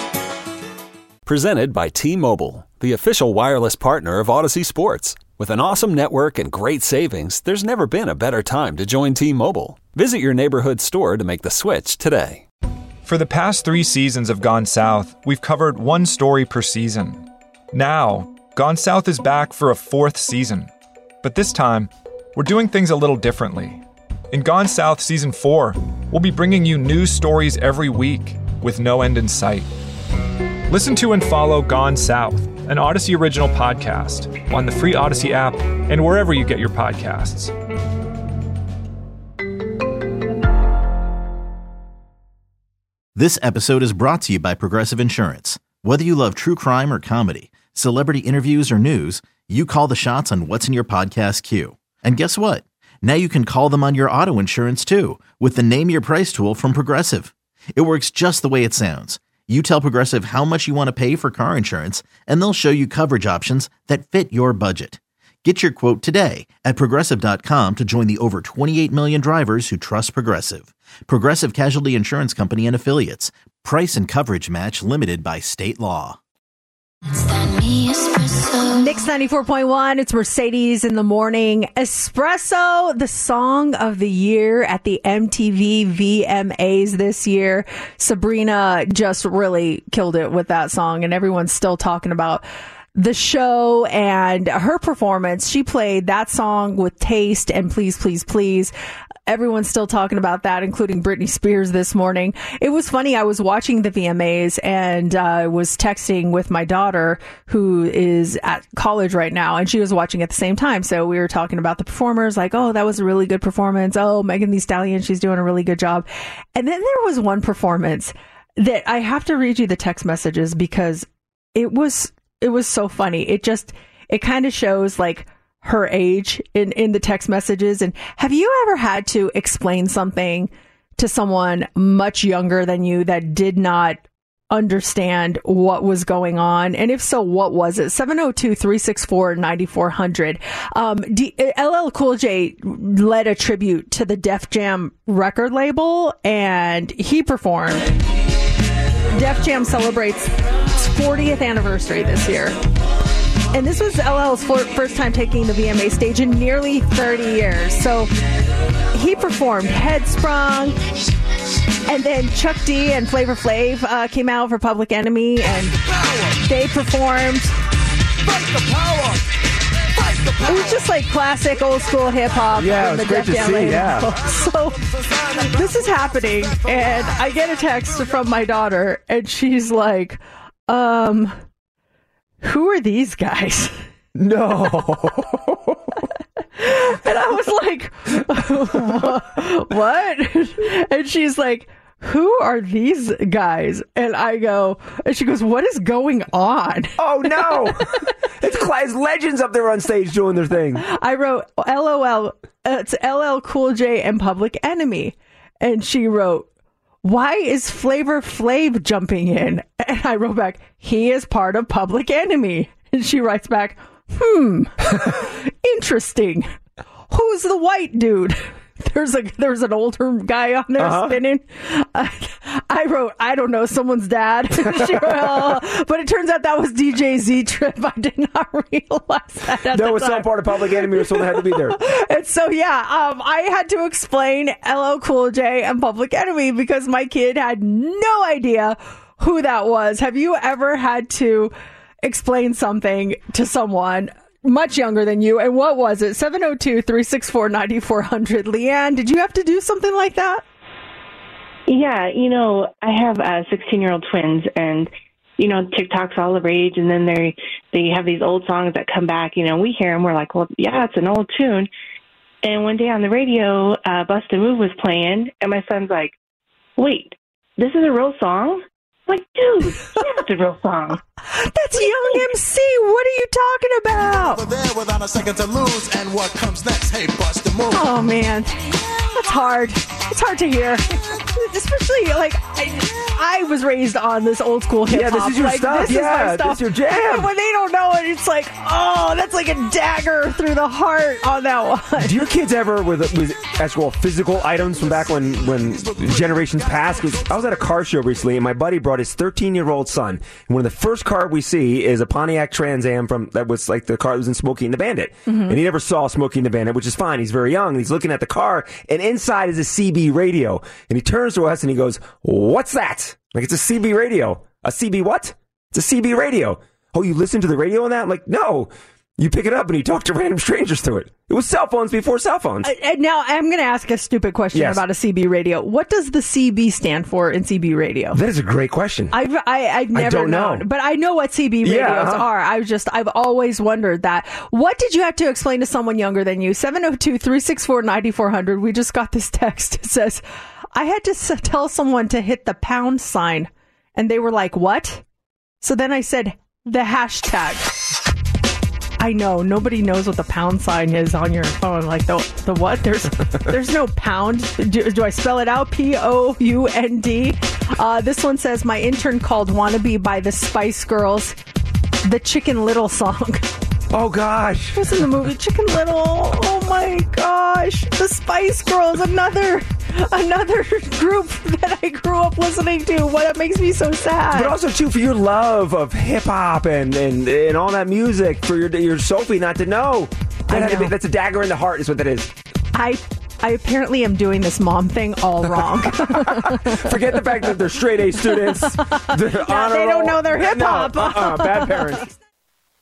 Presented by T-Mobile, the official wireless partner of Odyssey Sports. With an awesome network and great savings, there's never been a better time to join T-Mobile. Visit your neighborhood store to make the switch today. For the past three seasons of Gone South, we've covered one story per season. Now, Gone South is back for a fourth season. But this time, we're doing things a little differently. In Gone South Season four, we'll be bringing you new stories every week with no end in sight. Listen to and follow Gone South, an Odyssey original podcast, on the free Odyssey app and wherever you get your podcasts. This episode is brought to you by Progressive Insurance. Whether you love true crime or comedy, celebrity interviews or news, you call the shots on what's in your podcast queue. And guess what? Now you can call them on your auto insurance too, with the Name Your Price tool from Progressive. It works just the way it sounds. You tell Progressive how much you want to pay for car insurance, and they'll show you coverage options that fit your budget. Get your quote today at Progressive dot com to join the over twenty-eight million drivers who trust Progressive. Progressive Casualty Insurance Company and Affiliates. Price and coverage match limited by state law. Mix ninety-four point one, it's Mercedes in the Morning. Espresso, the song of the year at the M T V V M As this year. Sabrina just really killed it with that song, and everyone's still talking about the show and her performance. She played that song with taste and Please, Please, Please. everyone's still talking about that, including Britney Spears this morning. It was funny. I was watching the V M As and I uh, was texting with my daughter, who is at college right now, and she was watching at the same time. So we were talking about the performers, like, oh, that was a really good performance. Oh, Megan Thee Stallion, she's doing a really good job. And then there was one performance that I have to read you the text messages because it was it was so funny. It just it kind of shows like her age in, in the text messages. And have you ever had to explain something to someone much younger than you that did not understand what was going on? And if so, what was it? seven oh two, three six four, nine four hundred. Um, D- L L Cool J led a tribute to the Def Jam record label, and he performed. Def Jam celebrates its fortieth anniversary this year. And this was L L's first time taking the V M A stage in nearly thirty years. So he performed Headsprung, and then Chuck D and Flavor Flav uh, came out for Public Enemy, and they performed. Fight the power! Fight the power! It was just like classic old school hip hop. Yeah, it was great to see. Yeah. So this is happening, and I get a text from my daughter, and she's like, um... who are these guys? No. And I was like, what? And she's like, who are these guys? And I go, and she goes, what is going on? Oh, no. It's, it's legends up there on stage doing their thing. I wrote, LOL, it's L L Cool J and Public Enemy. And she wrote, why is Flavor Flav jumping in? And I wrote back, he is part of Public Enemy. And she writes back, hmm, interesting. Who's the white dude? There's a there's an older guy on there uh-huh. spinning. I, I wrote, I don't know, someone's dad. She wrote, oh. But it turns out that was D J Z-Trip. I did not realize that at No, the it was time. some part of Public Enemy or someone had to be there. And so, yeah, um, I had to explain L L Cool J and Public Enemy because my kid had no idea who that was. Have you ever had to explain something to someone much younger than you? And what was it? seven oh two, three six four, nine four hundred. Leanne, did you have to do something like that? Yeah, you know, I have uh, sixteen-year-old twins, and, you know, TikTok's all the rage, and then they they have these old songs that come back. You know, we hear them, we're like, well, yeah, it's an old tune. And one day on the radio, uh, Bust a Move was playing, and my son's like, wait, this is a real song? I'm like, dude, yeah, it's a real song. That's Young M C. What are you talking about? Over there without a second to lose, and what comes next? Hey, Bust a Move. Oh, man. That's hard. It's hard to hear. Especially, like, I, I was raised on this old school hip hop. Yeah, this is your like, stuff. This yeah, is my stuff. this is your jam. And when they don't know it, it's like, oh, that's like a dagger through the heart on that one. Do your kids ever, with, with actual physical items from back when, when generations passed? 'Cause I was at a car show recently, and my buddy brought his thirteen-year-old son. And one of the first car we see is a Pontiac Trans Am from that was like the car that was in Smokey and the Bandit. Mm-hmm. And he never saw Smokey and the Bandit, which is fine. He's very young. And he's looking at the car, and inside is a C B radio. And he turns to us and he goes, what's that? Like, it's a C B radio. A C B what? It's a C B radio. Oh, you listen to the radio on that? I'm like, no. You pick it up and you talk to random strangers through it. It was cell phones before cell phones. Uh, and now I'm going to ask a stupid question yes. about a C B radio. What does the C B stand for in C B radio? That is a great question. I've I, I've never I don't known, know. But I know what C B radios yeah, uh-huh. are. I was just I've always wondered that. What did you have to explain to someone younger than you? seven oh two, three six four, nine four hundred. We just got this text. It says, I had to s- tell someone to hit the pound sign, and they were like, "What?" So then I said the hashtag. I know nobody knows what the pound sign is on your phone. Like the the what? There's there's no pound. Do, do I spell it out? P O U N D. Uh, this one says my intern called "Wannabe" by the Spice Girls, the Chicken Little song. Oh gosh! It was in the movie Chicken Little. Oh my gosh! The Spice Girls, another another group that I grew up listening to. What it makes me so sad. But also too for your love of hip hop and, and and all that music, for your your Sophie not to know. That I had to be, know. that's a dagger in the heart, is what that is. I. I apparently am doing this mom thing all wrong. Forget the fact that they're straight A students. They're yeah, they don't know their hip hop. No, uh-uh, bad parents.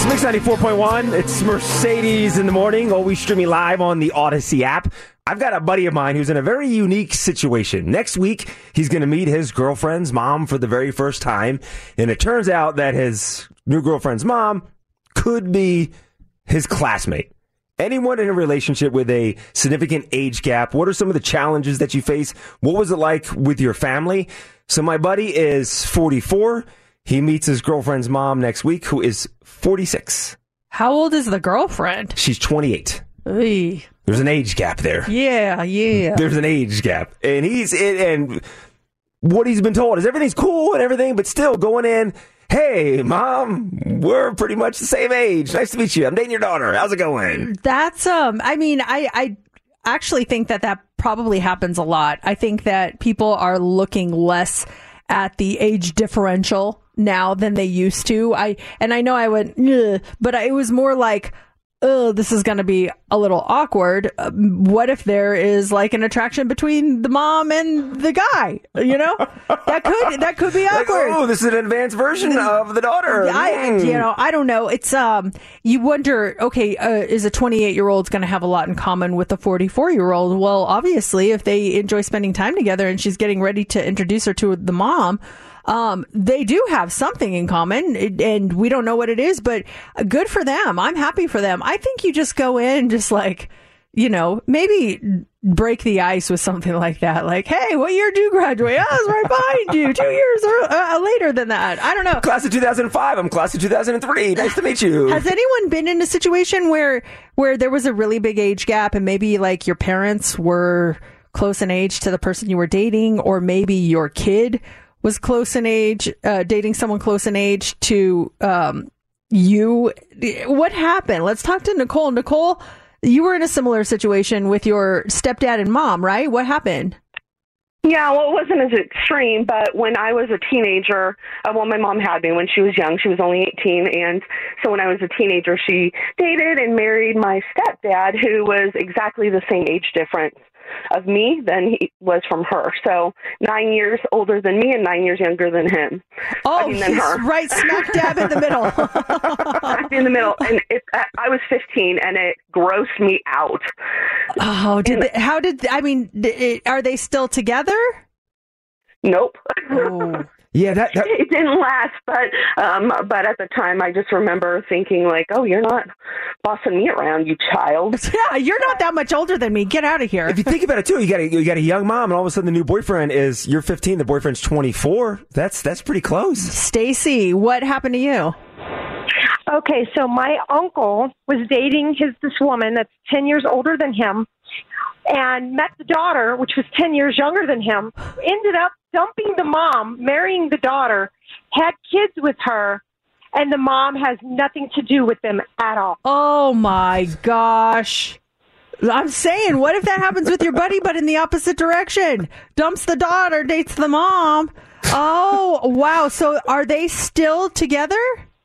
Mix ninety-four point one. It's Mercedes in the morning, always streaming live on the Odyssey app. I've got a buddy of mine who's in a very unique situation. Next week, he's going to meet his girlfriend's mom for the very first time. And it turns out that his new girlfriend's mom could be his classmate. Anyone in a relationship with a significant age gap, what are some of the challenges that you face? What was it like with your family? So my buddy is forty-four. He meets his girlfriend's mom next week, who is forty-six. How old is the girlfriend? She's twenty-eight. Oy. There's an age gap there. Yeah, yeah. There's an age gap. And he's and what he's been told is everything's cool and everything, but still going in, hey, Mom, we're pretty much the same age. Nice to meet you. I'm dating your daughter. How's it going? That's, um, I mean, I, I actually think that that probably happens a lot. I think that people are looking less at the age differential now than they used to. I, and I know I went, ugh, but it was more like, oh, this is going to be a little awkward. Uh, what if there is like an attraction between the mom and the guy? You know, that could that could be awkward. Like, oh, this is an advanced version of the daughter. I, mm. you know, I don't know. It's um, you wonder. Okay, uh, is a twenty-eight year old going to have a lot in common with a forty-four year old? Well, obviously, if they enjoy spending time together and she's getting ready to introduce her to the mom. Um, they do have something in common, and we don't know what it is, but good for them. I'm happy for them. I think you just go in, just like, you know, maybe break the ice with something like that. Like, hey, what year do you graduate? Oh, I was right behind you, two years or, uh, later than that. I don't know. Class of two thousand five. I'm class of two thousand three. Nice to meet you. Has anyone been in a situation where where there was a really big age gap, and maybe like your parents were close in age to the person you were dating, or maybe your kid was close in age, uh, dating someone close in age to um, you? What happened? Let's talk to Nicole. Nicole, you were in a similar situation with your stepdad and mom, right? What happened? Yeah, well, it wasn't as extreme, but when I was a teenager, uh, well, my mom had me when she was young. She was only eighteen, and so when I was a teenager, she dated and married my stepdad, who was exactly the same age difference of me than he was from her. So nine years older than me and nine years younger than him. Oh, I mean, than he's her. Right smack dab in the middle. in the middle. And it, I was fifteen, and it grossed me out. Oh, did they, how did, I mean, did, are they still together? Nope. Oh. Yeah, that, that it didn't last, but um, but at the time, I just remember thinking like, "Oh, you're not bossing me around, you child." Yeah, you're not that much older than me. Get out of here. If you think about it too, you got a, you got a young mom, and all of a sudden the new boyfriend is you're fifteen, the boyfriend's twenty-four. That's that's pretty close. Stacy, what happened to you? Okay, so my uncle was dating his this woman that's ten years older than him, and met the daughter, which was ten years younger than him. Ended up dumping the mom, marrying the daughter, had kids with her, and the mom has nothing to do with them at all. Oh, my gosh. I'm saying, what if that happens with your buddy, but in the opposite direction? Dumps the daughter, dates the mom. Oh, wow. So are they still together?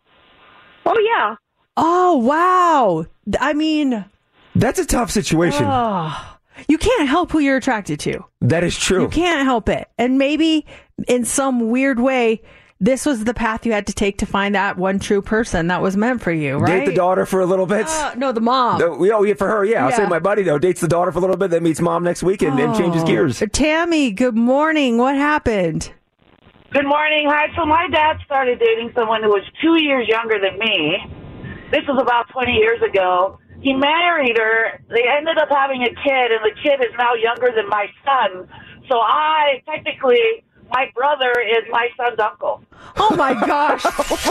Oh, yeah. Oh, wow. I mean... That's a tough situation. Oh. You can't help who you're attracted to. That is true. You can't help it. And maybe in some weird way, this was the path you had to take to find that one true person that was meant for you, right? Date the daughter for a little bit. Uh, no, the mom. No, we, oh, yeah, for her, yeah. Yeah. I'll say my buddy, though, dates the daughter for a little bit, then meets mom next week and, oh. and changes gears. Tammy, good morning. What happened? Good morning. Hi. So my dad started dating someone who was two years younger than me. This was about twenty years ago. He married her. They ended up having a kid, and the kid is now younger than my son. So I, technically, my brother is my son's uncle. Oh, my gosh.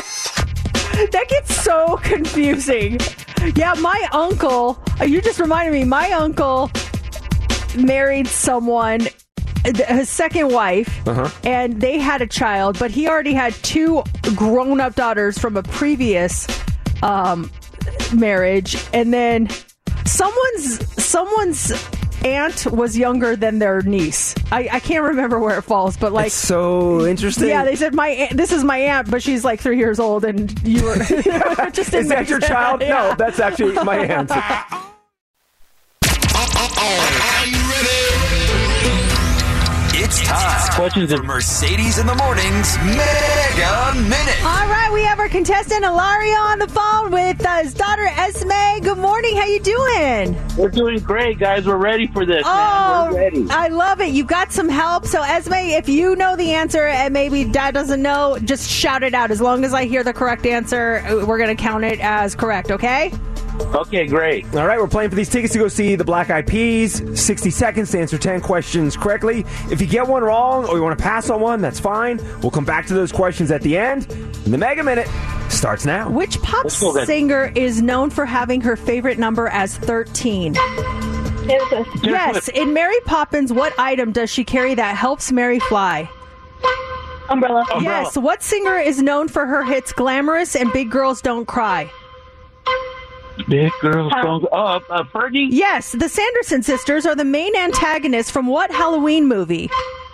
That gets so confusing. Yeah, my uncle, you just reminded me, my uncle married someone, his second wife, uh-huh. and they had a child, but he already had two grown-up daughters from a previous um marriage, and then someone's someone's aunt was younger than their niece. I, I can't remember where it falls, but like it's so interesting. Yeah, they said my aunt, this is my aunt, but she's like three years old, and you were just is that your sense. child? Yeah. No, that's actually my aunt. Are you ready? It's time for Mercedes in the Morning's Mega Minute. All right, we have our contestant Ilaria on the phone with uh, his daughter Esme. Good morning. How you doing? We're doing great, guys. We're ready for this, Oh, man. We're ready. I love it. You got some help. So, Esme, if you know the answer and maybe Dad doesn't know, just shout it out. As long as I hear the correct answer, we're going to count it as correct, okay? Okay, great. All right, we're playing for these tickets to go see the Black Eyed Peas. sixty seconds to answer ten questions correctly. If you get one wrong or you want to pass on one, that's fine. We'll come back to those questions at the end. And the Mega Minute starts now. Which pop Let's go then. singer is known for having her favorite number as thirteen? Yes. In Mary Poppins, what item does she carry that helps Mary fly? Umbrella. Yes. What singer is known for her hits Glamorous and Big Girls Don't Cry? Big girls don't. Oh, uh, Fergie? Yes. The Sanderson sisters are the main antagonists from what Halloween movie?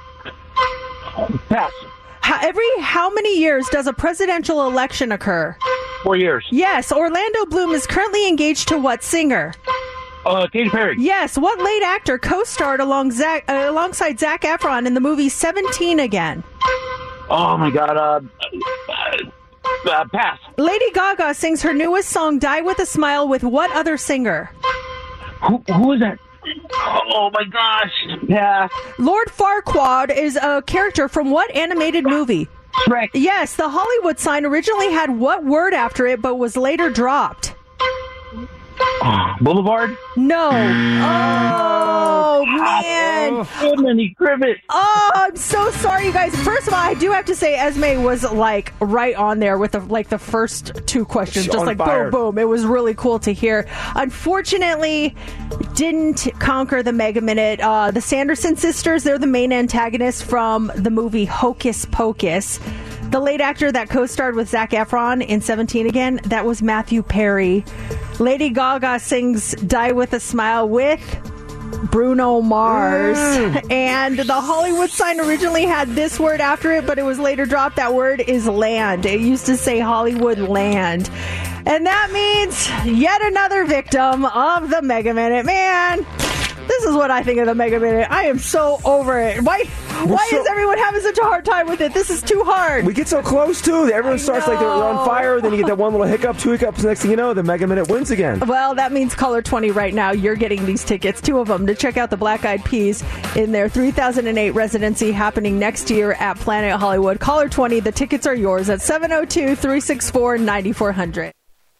Pass. How, every how many years does a presidential election occur? Four years. Yes. Orlando Bloom is currently engaged to what singer? Uh, Katy Perry. Yes. What late actor co-starred along Zac, uh, alongside Zac Efron in the movie seventeen Again? Oh, my God. Uh, uh, uh, pass. Lady Gaga sings her newest song, Die With a Smile, with what other singer? Who, who is that? Oh, my gosh. Pass. Lord Farquaad is a character from what animated movie? Shrek. Yes. The Hollywood sign originally had what word after it, but was later dropped? Boulevard? No. Oh, man. So many cribbits. Oh, I'm so sorry, you guys. First of all, I do have to say Esme was like right on there with the, like the first two questions. She's just on like fire. boom, boom. It was really cool to hear. Unfortunately, didn't conquer the Mega Minute. Uh, the Sanderson sisters, they're the main antagonists from the movie Hocus Pocus. The late actor that co-starred with Zac Efron in seventeen Again, that was Matthew Perry. Lady Gaga sings Die With a Smile with Bruno Mars. Mm. And the Hollywood sign originally had this word after it, but it was later dropped. That word is land. It used to say Hollywood land. And that means yet another victim of the Mega Minute. Man, this is what I think of the Mega Minute. I am so over it. Why Why so- is everyone having such a hard time with it? This is too hard. We get so close, too. that Everyone starts like they're on fire. Then you get that one little hiccup, two hiccups. Next thing you know, the Mega Minute wins again. Well, that means caller twenty right now. You're getting these tickets, two of them, to check out the Black Eyed Peas in their three thousand eight residency happening next year at Planet Hollywood. Caller twenty, the tickets are yours at seven oh two, three six four, nine four zero zero.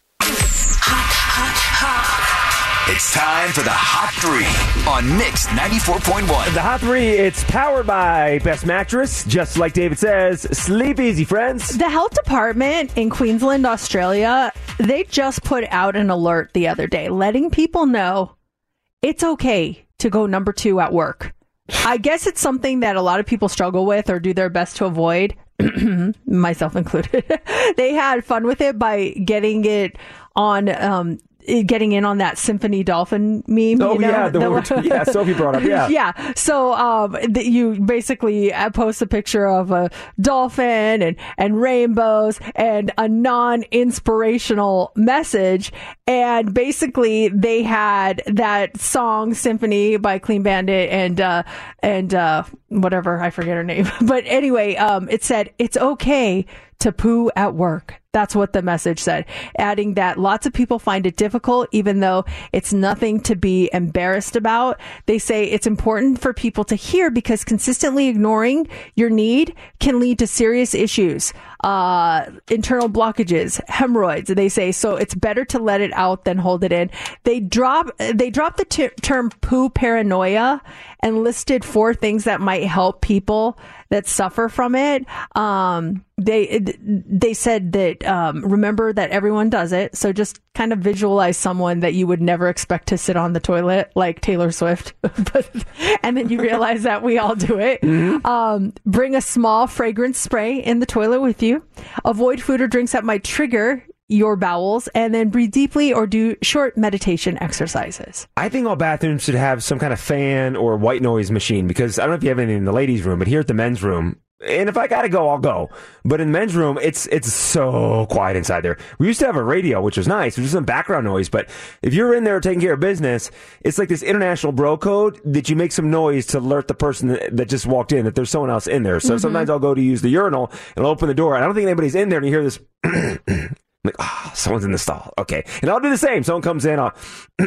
It's time for the Hot Three on Mix ninety-four point one. The Hot Three, it's powered by Best Mattress. Just like David says, sleep easy, friends. The health department in Queensland, Australia, they just put out an alert the other day letting people know it's okay to go number two at work. I guess it's something that a lot of people struggle with or do their best to avoid, myself included. They had fun with it by getting it on... Um, getting in on that Symphony Dolphin meme. Oh, you know? yeah. The one, yeah, Sophie brought up, yeah. Yeah. So um, th- you basically uh, post a picture of a dolphin and, and rainbows and a non-inspirational message. And basically they had that song Symphony by Clean Bandit and, uh, and uh, whatever, I forget her name. But anyway, um, it said, it's okay to poo at work. That's what the message said, adding that lots of people find it difficult, even though it's nothing to be embarrassed about. They say it's important for people to hear because consistently ignoring your need can lead to serious issues, uh, internal blockages, hemorrhoids. They say, so it's better to let it out than hold it in. They drop, they dropped the t- term poo paranoia and listed four things that might help people that suffer from it. Um, they, they said that, um, remember that everyone does it. So just kind of visualize someone that you would never expect to sit on the toilet, like Taylor Swift. but, and then you realize that we all do it. Mm-hmm. Um, bring a small fragrance spray in the toilet with you. Avoid food or drinks that might trigger your bowels, and then breathe deeply or do short meditation exercises. I think all bathrooms should have some kind of fan or white noise machine because I don't know if you have anything in the ladies' room, but here at the men's room, And if I gotta go, I'll go. But in the men's room, it's it's so quiet inside there. We used to have a radio, which was nice. There's some background noise. But if you're in there taking care of business, it's like this international bro code that you make some noise to alert the person that, that just walked in that there's someone else in there. So mm-hmm. sometimes I'll go to use the urinal and I'll open the door. And I don't think anybody's in there and you hear this... I'm like, oh, someone's in the stall. Okay. And I'll do the same. Someone comes in. I'll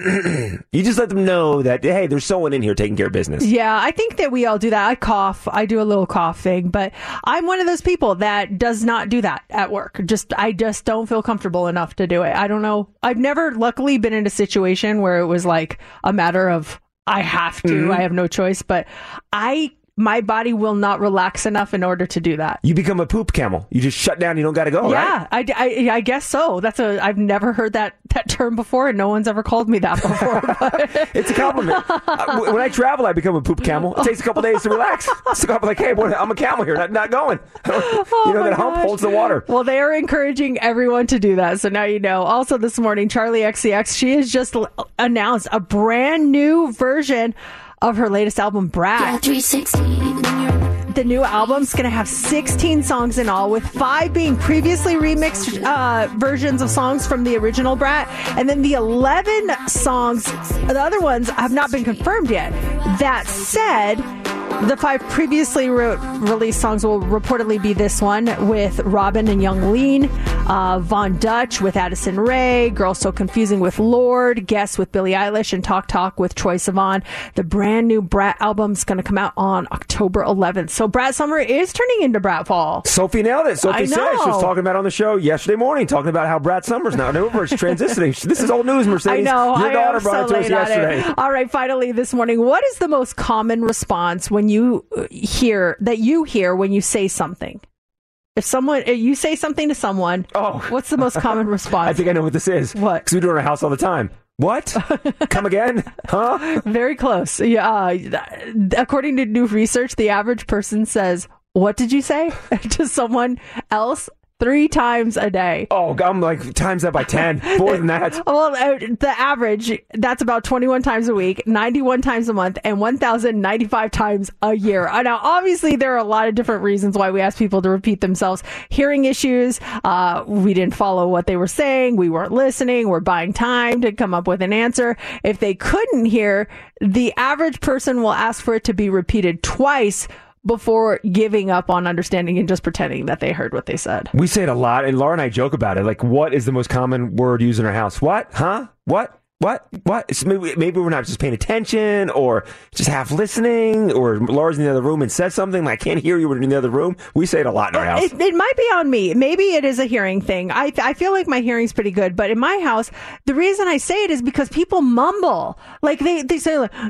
you just let them know that, hey, there's someone in here taking care of business. Yeah, I think that we all do that. I cough. I do a little cough thing. But I'm one of those people that does not do that at work. Just I just don't feel comfortable enough to do it. I don't know. I've never, luckily, been in a situation where it was like a matter of I have to. Mm-hmm. I have no choice. But I... my body will not relax enough in order to do that. You become a poop camel. You just shut down. You don't got to go, yeah, right? Yeah, I, I, I guess so. That's a. I've never heard that, that term before, and no one's ever called me that before. But. It's a compliment. uh, when I travel, I become a poop camel. It takes a couple days to relax. So I'm like, hey, boy, I'm a camel here, not, not going. Oh you know, that hump gosh. holds the water. Well, they are encouraging everyone to do that. So now you know. Also this morning, Charlie X C X, she has just l- announced a brand new version of her latest album, Brat. Yeah, three sixty. The new album's going to have sixteen songs in all, with five being previously remixed uh, versions of songs from the original Brat. And then the eleven songs, the other ones have not been confirmed yet. That said, the five previously re- released songs will reportedly be this one with Robin and Young Lean, uh, Von Dutch with Addison Rae, Girl So Confusing with Lorde, Guess with Billie Eilish, and Talk Talk with Troye Sivan. The brand new Brat album's going to come out on October eleventh. So Brat Summer is turning into Brat Fall. Sophie nailed it. Sophie I said know. she was talking about it on the show yesterday morning, talking about how Brat Summer's now over. It's transitioning. This is old news, Mercedes. I know. Your I daughter am brought so it to us late on yesterday. it. All right, finally this morning, what is the most common response when you hear that you hear when you say something? If someone if you say something to someone, oh, what's the most common response? I think I know what this is. What? Because we do it in our house all the time. What? Come again? Huh? Very close. Yeah. Uh, according to new research, the average person says, "What did you say?" to someone else three times a day. Oh, I'm like, times that by ten. More than that. Well, uh, the average, that's about twenty-one times a week, ninety-one times a month, and one thousand ninety-five times a year. Uh, now, obviously, there are a lot of different reasons why we ask people to repeat themselves. Hearing issues, uh, we didn't follow what they were saying, we weren't listening, we're buying time to come up with an answer. If they couldn't hear, the average person will ask for it to be repeated twice before giving up on understanding and just pretending that they heard what they said. We say it a lot, and Laura and I joke about it. Like, what is the most common word used in our house? What? Huh? What? What? What? It's maybe, maybe we're not just paying attention, or just half listening, or Laura's in the other room and said something. I can't hear you when you're in the other room. We say it a lot in our house. It, it might be on me. Maybe it is a hearing thing. I I feel like my hearing's pretty good, but in my house, the reason I say it is because people mumble. Like, they, they say, like,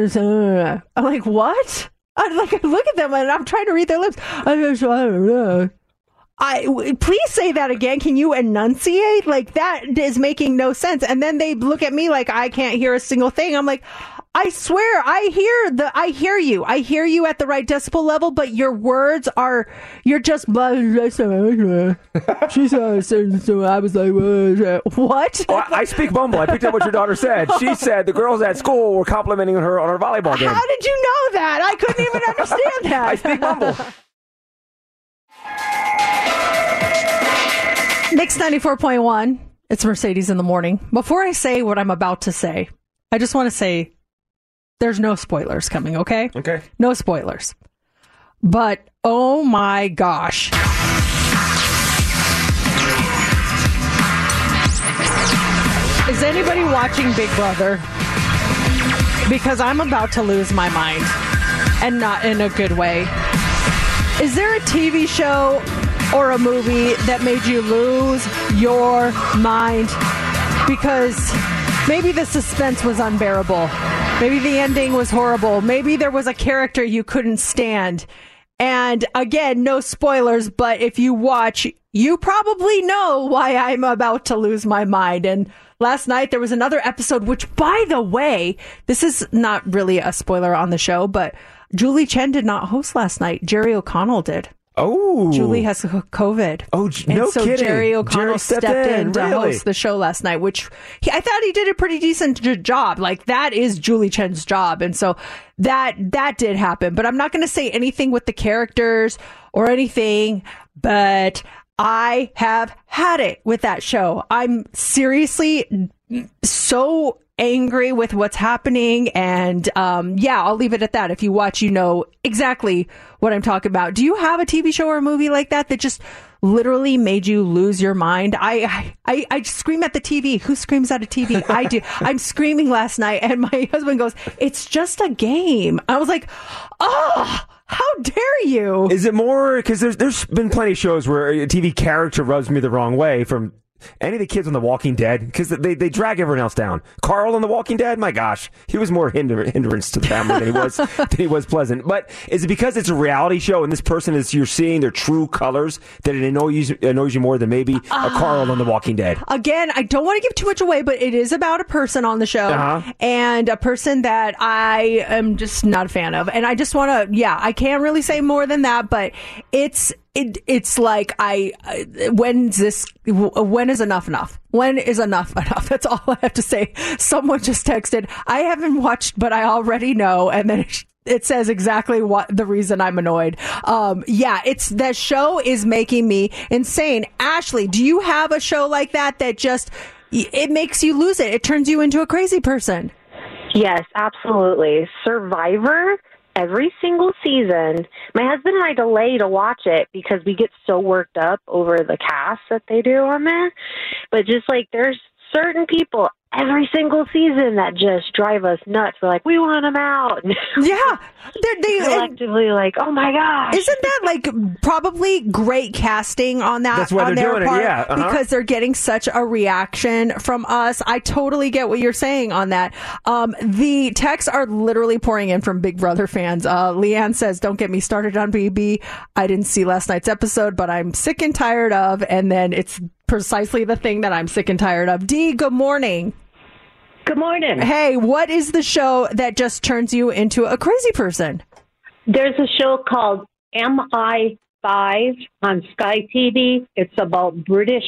I'm like, what? I like I look at them and I'm trying to read their lips. I please say that again. Can you enunciate? Like, that is making no sense. And then they look at me like I can't hear a single thing. I'm like, I swear, I hear the, I hear you. I hear you at the right decibel level, but your words are, you're just. She said, so I was like, what? Well, I speak Mumble. I picked up what your daughter said. She said the girls at school were complimenting her on her volleyball game. How did you know that? I couldn't even understand that. I speak Mumble. Mix ninety-four point one. It's Mercedes in the morning. Before I say what I'm about to say, I just want to say there's no spoilers coming, okay? Okay. No spoilers. But, oh my gosh. Is anybody watching Big Brother? Because I'm about to lose my mind. And not in a good way. Is there a T V show or a movie that made you lose your mind? Because maybe the suspense was unbearable. Maybe the ending was horrible. Maybe there was a character you couldn't stand. And again, no spoilers, but if you watch, you probably know why I'm about to lose my mind. And last night there was another episode, which, by the way, this is not really a spoiler on the show, but Julie Chen did not host last night. Jerry O'Connell did. Oh, Julie has COVID. Oh, and no so kidding. Jerry O'Connell Jerry stepped, stepped in, in, to really? host the show last night, which he, I thought he did a pretty decent j- job. Like that is Julie Chen's job, and so that that did happen. But I'm not going to say anything with the characters or anything. But I have had it with that show. I'm seriously so angry with what's happening, and um yeah I'll leave it at that. If you watch, you know exactly what I'm talking about. Do you have a T V show or a movie like that that just literally made you lose your mind? I I I scream at the T V. Who screams at a T V? I do. I'm screaming last night, and my husband goes, "It's just a game." I was like, oh, how dare you? Is it more because there's there's been plenty of shows where a T V character rubs me the wrong way, from any of the kids on The Walking Dead, because they, they drag everyone else down. Carl on The Walking Dead, my gosh, he was more hinder, hindrance to the family than he was than he was pleasant. But is it because it's a reality show and this person is you're seeing their true colors that it annoys annoys you more than maybe a Uh, Carl on The Walking Dead? Again, I don't want to give too much away, but it is about a person on the show, Uh-huh. and a person that I am just not a fan of. And I just want to, yeah, I can't really say more than that, but it's it it's like I uh, when's this when is enough enough? When is enough enough? That's all I have to say. Someone just texted, I haven't watched, but I already know, and then it, it says exactly what the reason I'm annoyed. Um, yeah, it's that show is making me insane. Ashley, do you have a show like that that just it makes you lose it? It turns you into a crazy person. Yes, absolutely. Survivor, every single season. My husband and I delay to watch it because we get so worked up over the cast that they do on there. But just like there's certain people every single season that just drive us nuts. We're like, we want them out. Yeah. They're, they collectively like, oh my gosh. Isn't that like probably great casting on that? That's why on they're their doing it, part, yeah, uh-huh. Because they're getting such a reaction from us. I totally get what you're saying on that. Um, the texts are literally pouring in from Big Brother fans. Uh, Leanne says, don't get me started on B B. I didn't see last night's episode, but I'm sick and tired of, and then it's precisely the thing that I'm sick and tired of. Dee, good morning. Good morning. Hey, what is the show that just turns you into a crazy person? There's a show called M I five on Sky T V. It's about British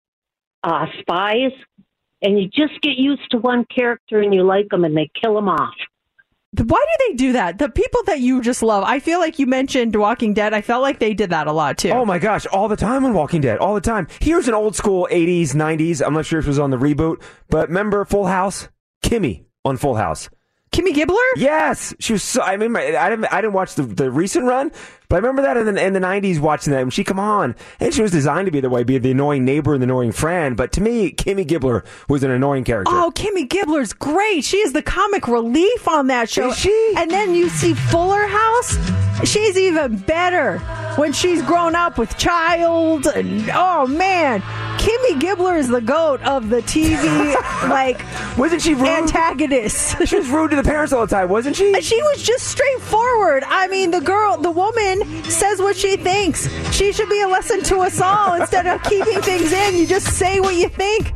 uh, spies, and you just get used to one character and you like them, and they kill them off. Why do they do that? The people that you just love. I feel like you mentioned Walking Dead. I felt like they did that a lot too. Oh my gosh, all the time on Walking Dead, all the time. Here's an old school eighties, nineties. I'm not sure if it was on the reboot, but remember Full House? Kimmy on Full House. Kimmy Gibbler? Yes, she was. So, I mean, I didn't. I didn't watch the, the recent run, but I remember that in the in the nineties watching that when she come on, and she was designed to be the way, be the annoying neighbor and the annoying friend. But to me, Kimmy Gibbler was an annoying character. Oh, Kimmy Gibbler's great. She is the comic relief on that show. Is she? And then you see Fuller House. She's even better when she's grown up with child. And oh man, Kimmy Gibbler is the goat of the T V. Like, wasn't she rude? Antagonist? She was rude to the parents all the time, wasn't she? And she was just straightforward. I mean, the girl, the woman says what she thinks. She should be a lesson to us all. Instead of keeping things in, you just say what you think.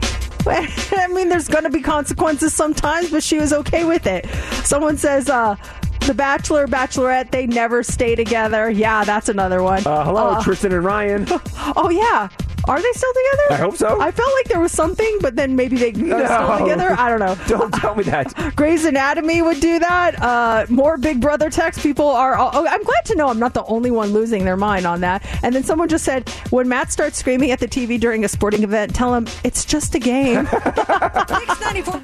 I mean, there's going to be consequences sometimes, but she was okay with it. Someone says, uh, The Bachelor, Bachelorette, they never stay together. Yeah, that's another one. Uh, hello, Uh, Tristan and Ryan. Oh, yeah. Are they still together? I hope so. I felt like there was something, but then maybe they are No. still together. I don't know. Don't tell me that. Grey's Anatomy would do that. Uh, more Big Brother text. People are. All, oh, I'm glad to know I'm not the only one losing their mind on that. And then someone just said, when Matt starts screaming at the T V during a sporting event, tell him it's just a game. Mix ninety-four.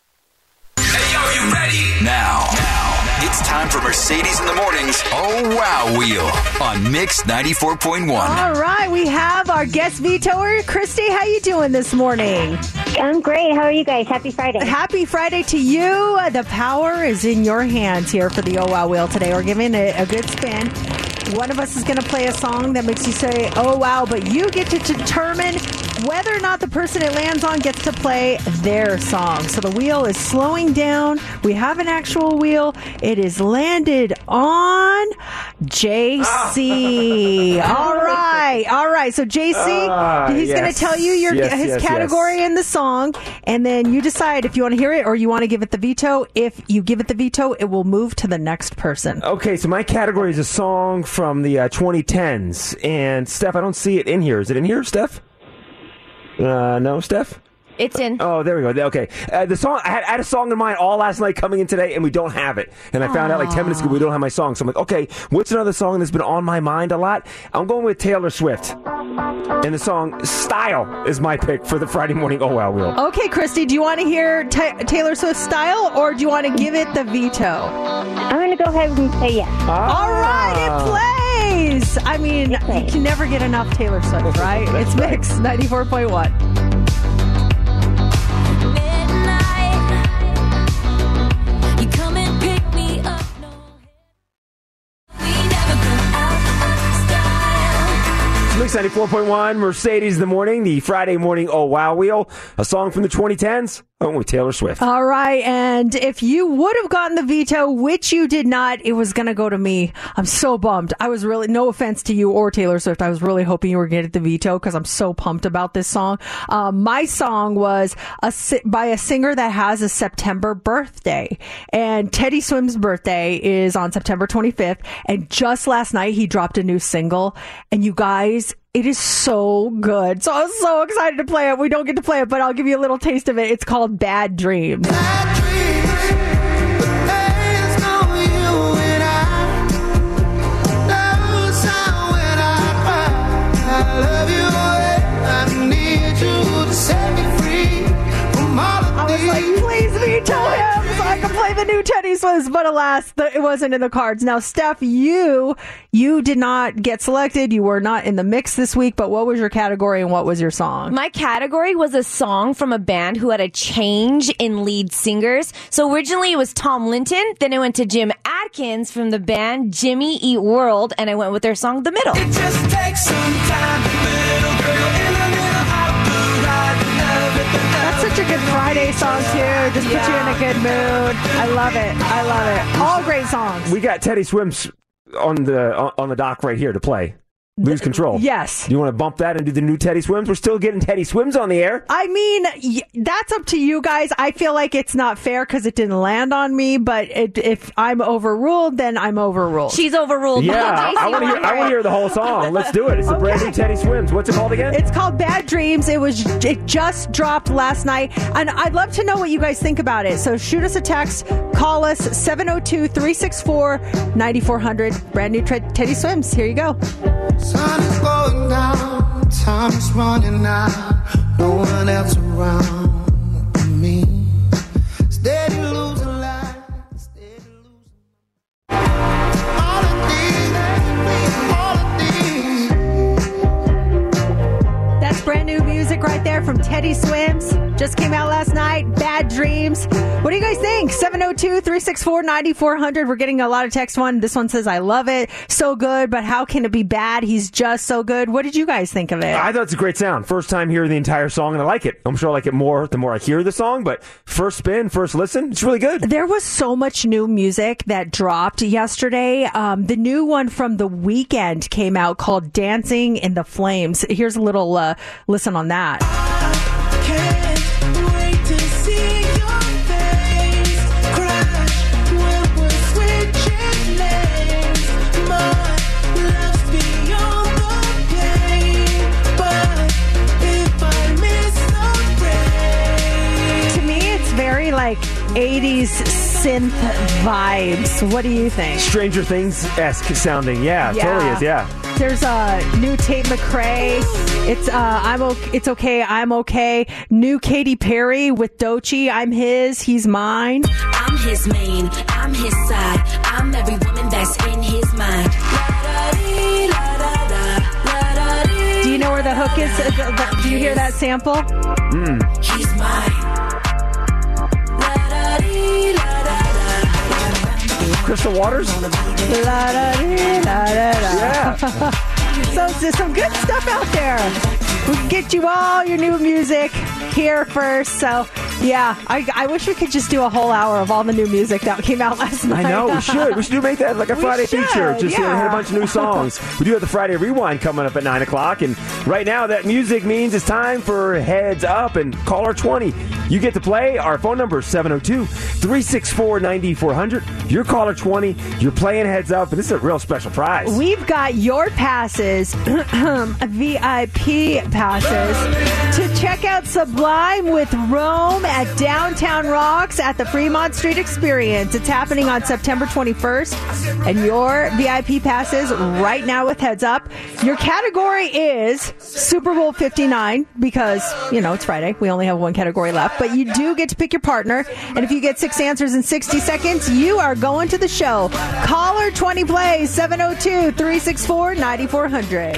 Hey, yo, you ready? Now, now, it's time for Mercedes in the Morning's Oh Wow Wheel on Mix ninety-four point one. All right, we have our guest vetoer, Christy. How you doing this morning? I'm great. How are you guys? Happy Friday. Happy Friday to you. The power is in your hands here for the Oh Wow Wheel today. We're giving it a good spin. One of us is going to play a song that makes you say, oh, wow, but you get to determine whether or not the person it lands on gets to play their song. So the wheel is slowing down. We have an actual wheel. It is landed on J C. All right. All right. So J C, Ah, he's yes. going to tell you your Yes, his yes, category yes. in the song, and then you decide if you want to hear it or you want to give it the veto. If you give it the veto, it will move to the next person. Okay, so my category is a song from the uh, twenty tens. And, Steph, I don't see it in here. Is it in here, Steph? Uh, no, Steph? It's in. Oh, there we go. Okay. Uh, the song, I had, I had a song in mind all last night coming in today, and we don't have it. And I found out like ten minutes ago we don't have my song. So I'm like, okay, what's another song that's been on my mind a lot? I'm going with Taylor Swift. And the song Style is my pick for the Friday morning Oh Wow Wheel. Okay, Christy, do you want to hear Ta Taylor Swift Style, or do you want to give it the veto? I'm going to go ahead and say yes. All right, it plays. I mean, you can never get enough Taylor Swift, right? It's Mix ninety-four point one. Mix ninety-four point one, Mercedes in the morning, the Friday morning Oh Wow Wheel, a song from the twenty tens. I went with Taylor Swift. All right, and if you would have gotten the veto, which you did not, it was going to go to me. I'm so bummed. I was really, no offense to you or Taylor Swift, I was really hoping you were going to get the veto because I'm so pumped about this song. Um, my song was a, by a singer that has a September birthday, and Teddy Swims' birthday is on September twenty-fifth, and just last night he dropped a new single, and you guys, it is so good. So I was so excited to play it. We don't get to play it, but I'll give you a little taste of it. It's called Bad Dreams. Bad dreams, but there's no you and I. No sound when I cry. I love you, I need you to set me free from all of I was like, please veto him so I can play the new Teddy Swims, but alas, the, it wasn't in the cards. Now, Steph, you you did not get selected. You were not in the mix this week, but what was your category and what was your song? My category was a song from a band who had a change in lead singers. So originally it was Tom Linton, then it went to Jim Adkins from the band Jimmy Eat World, and I went with their song The Middle. It just takes some time, little girl in the middle of the ride. That's such a good Friday song, too. Just puts you in a good mood. I love it. I love it. All great songs. We got Teddy Swims on the on the dock right here to play. Lose Control. Yes. Do you want to bump that and do the new Teddy Swims? We're still getting Teddy Swims on the air. I mean, y- that's up to you guys. I feel like it's not fair because it didn't land on me, but it, if I'm overruled, then I'm overruled. She's overruled. Yeah, I want to hear, I want to hear the whole song. Let's do it. It's the brand new Teddy Swims. What's it called again? It's called Bad Dreams. It was it just dropped last night, and I'd love to know what you guys think about it. So shoot us a text, call us seven oh two, three six four, nine four hundred. Brand new tre- Teddy Swims. Here you go. Sun is going down, time is running out, no one else around me. Steady losing life, steady losing. All of these, all of these. That's brand new music right there from Teddy Swims. Just came out last night. Bad Dreams. What do you guys think? seven oh two, three six four, nine four hundred. We're getting a lot of text. One. This one says, I love it. So good, but how can it be bad? He's just so good. What did you guys think of it? I thought it's a great sound. First time hearing the entire song, and I like it. I'm sure I like it more the more I hear the song, but first spin, first listen, it's really good. There was so much new music that dropped yesterday. Um, the new one from The Weeknd came out called Dancing in the Flames. Here's a little uh, listen on that. Can't wait to see your face crash when we're switching lanes. My love's beyond the pain, but if I miss the rain. To me, it's very like eighties synth vibes. What do you think? Stranger Things-esque sounding. Yeah, Yeah. totally is, yeah. There's a new Tate McRae. It's uh, I'm okay. It's okay. I'm okay. New Katy Perry with Doechii. I'm his. He's mine. I'm his main. I'm his side. I'm every woman that's in his mind. Do you know where the hook is? Do you hear that sample? Mm. He's mine. Crystal Waters? La-da-dee, la-da-da. Yeah. So there's some good stuff out there. We get you all your new music here first. So, yeah, I, I wish we could just do a whole hour of all the new music that came out last night. I know, we should. We should do make that like a We Friday should, feature. Just yeah. uh, hit a bunch of new songs. We do have the Friday Rewind coming up at nine o'clock. And right now, that music means it's time for Heads Up and Caller twenty. You get to play. Our phone number is seven oh two, three six four, nine four hundred. You're Caller twenty. You're playing Heads Up. And this is a real special prize. We've got your passes, V I P passes, to check out Sublime with Rome at Downtown Rocks at the Fremont Street Experience. It's happening on September twenty-first. And your V I P passes right now with Heads Up. Your category is Super Bowl fifty-nine because, you know, it's Friday. We only have one category left. But you do get to pick your partner. And if you get six answers in sixty seconds, you are going to the show. Caller twenty plays seven oh two, three six four, nine four hundred.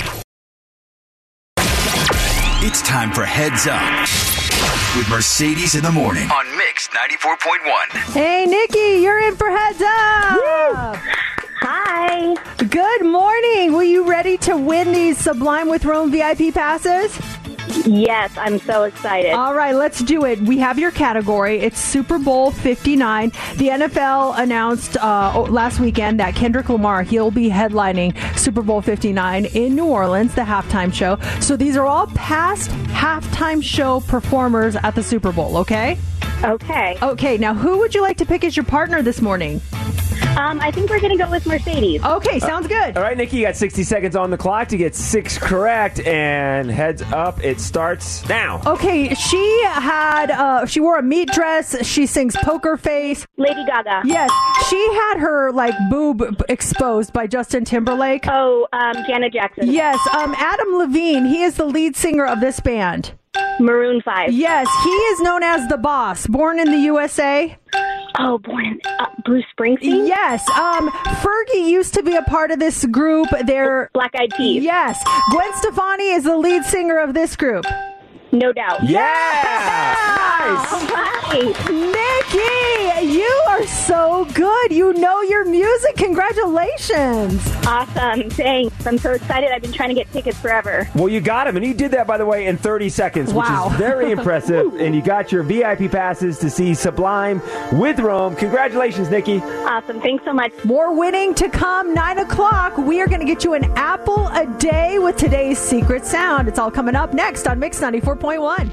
It's time for Heads Up with Mercedes in the morning on Mix ninety-four point one. Hey, Nikki, you're in for Heads Up. Hi. Good morning. Were you ready to win these Sublime with Rome V I P passes? Yes, I'm so excited. All right, let's do it. We have your category. It's Super Bowl fifty-nine. The N F L announced uh, last weekend that Kendrick Lamar, he'll be headlining Super Bowl fifty-nine in New Orleans, the halftime show. So these are all past halftime show performers at the Super Bowl, okay? Okay. Okay, now who would you like to pick as your partner this morning? Um, I think we're going to go with Mercedes. Okay, sounds good. All right, Nikki, you got sixty seconds on the clock to get six correct. And Heads Up, it starts now. Okay, she had, uh, she wore a meat dress. She sings Poker Face. Lady Gaga. Yes, she had her, like, boob exposed by Justin Timberlake. Oh, um, Janet Jackson. Yes, um, Adam Levine, he is the lead singer of this band. Maroon five. Yes, he is known as The Boss, born in the U S A. Oh, born in uh, Bruce Springsteen? Yes, um, Fergie used to be a part of this group. They're Black Eyed Peas. Yes, Gwen Stefani is the lead singer of this group. No doubt. Yeah! Nice! All right. Nikki, you are so good. You know your music. Congratulations. Awesome. Thanks. I'm so excited. I've been trying to get tickets forever. Well, you got him, and you did that, by the way, in thirty seconds, Wow. which is very impressive. And you got your V I P passes to see Sublime with Rome. Congratulations, Nikki. Awesome. Thanks so much. More winning to come. Nine o'clock. We are going to get you an apple a day with today's secret sound. It's all coming up next on Mix ninety-four point one.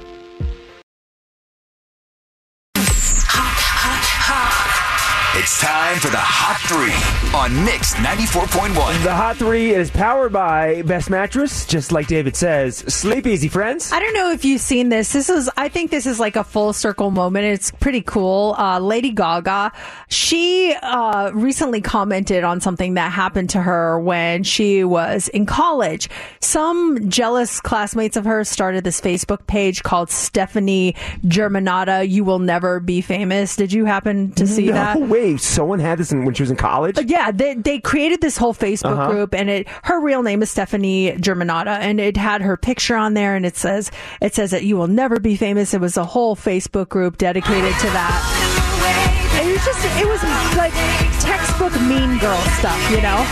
It's time for the Hot Three on Mix ninety-four point one. The Hot Three is powered by Best Mattress, just like David says. Sleep easy, friends. I don't know if you've seen this. This is, I think this is like a full circle moment. It's pretty cool. Uh, Lady Gaga, she uh, recently commented on something that happened to her when she was in college. Some jealous classmates of hers started this Facebook page called Stephanie Germanata, You Will Never Be Famous. Did you happen to see no that? Wait, someone had this in, when she was in college? Yeah, they they created this whole Facebook Uh-huh. group, and it her real name is Stephanie Germanata, and it had her picture on there, and it says it says that you will never be famous. It was a whole Facebook group dedicated to that. And it was just it was like textbook Mean Girl stuff, you know.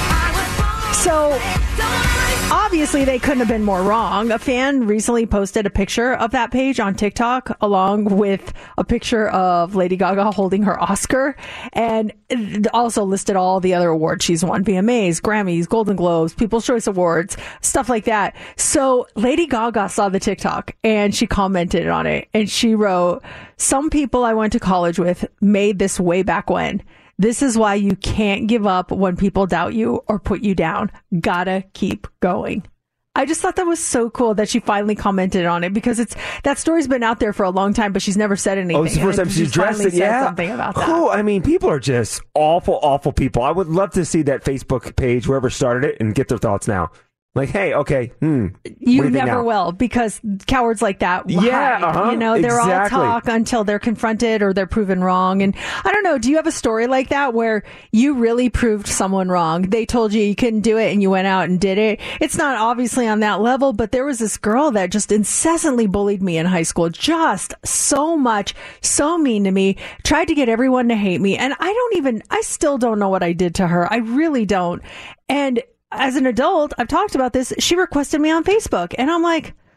So obviously they couldn't have been more wrong. A fan recently posted a picture of that page on TikTok along with a picture of Lady Gaga holding her Oscar, and also listed all the other awards she's won: V M As, Grammys, Golden Globes, People's Choice Awards, stuff like that. So Lady Gaga saw the TikTok and she commented on it, and she wrote, "Some people I went to college with made this way back when. This is why you can't give up when people doubt you or put you down. Gotta keep going." I just thought that was so cool that she finally commented on it, because it's that story's been out there for a long time, but she's never said anything. Oh, it's the first time And she's addressed finally it. said Yeah, something about that. cool. I mean, people are just awful, awful people. I would love to see that Facebook page, whoever started it, and get their thoughts now. Like, hey, okay, hmm. You, what do you think never now? will, because cowards like that Yeah, hide. uh-huh, You know, they're exactly. all talk until they're confronted or they're proven wrong. And I don't know, do you have a story like that where you really proved someone wrong? They told you you couldn't do it and you went out and did it. It's not obviously on that level, but there was this girl that just incessantly bullied me in high school. Just so much, so mean to me, tried to get everyone to hate me. And I don't even, I still don't know what I did to her. I really don't. And as an adult, I've talked about this. She requested me on Facebook, and I'm like,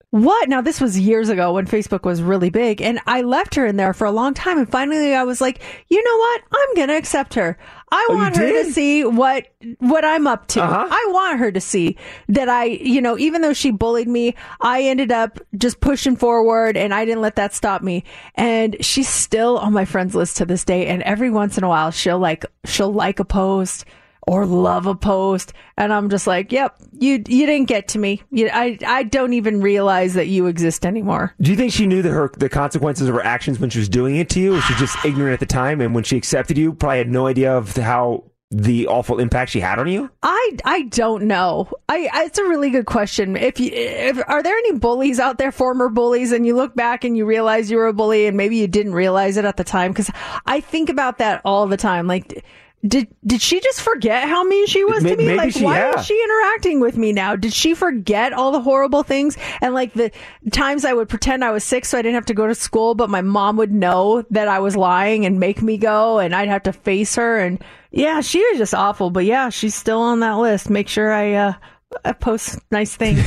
what? Now, this was years ago when Facebook was really big, and I left her in there for a long time. And finally, I was like, you know what? I'm going to accept her. I Oh, want you her did? to see what what I'm up to. Uh-huh. I want her to see that I, you know, even though she bullied me, I ended up just pushing forward, and I didn't let that stop me. And she's still on my friends list to this day. And every once in a while, she'll like she'll like a post or love a post, and I'm just like, yep, you you didn't get to me. You, I I don't even realize that you exist anymore. Do you think she knew the, her, the consequences of her actions when she was doing it to you, or she was just ignorant at the time, and when she accepted you, probably had no idea of how the awful impact she had on you? I, I don't know. I, I it's a really good question. If you if are there any bullies out there, former bullies, and you look back and you realize you were a bully, and maybe you didn't realize it at the time? Because I think about that all the time. Like, Did did she just forget how mean she was to me? Maybe Like, she- why yeah. is she interacting with me now? Did she forget all the horrible things? And like the times I would pretend I was sick so I didn't have to go to school, but my mom would know that I was lying and make me go, and I'd have to face her. And yeah, she was just awful. But yeah, she's still on that list. Make sure I uh, I post nice things.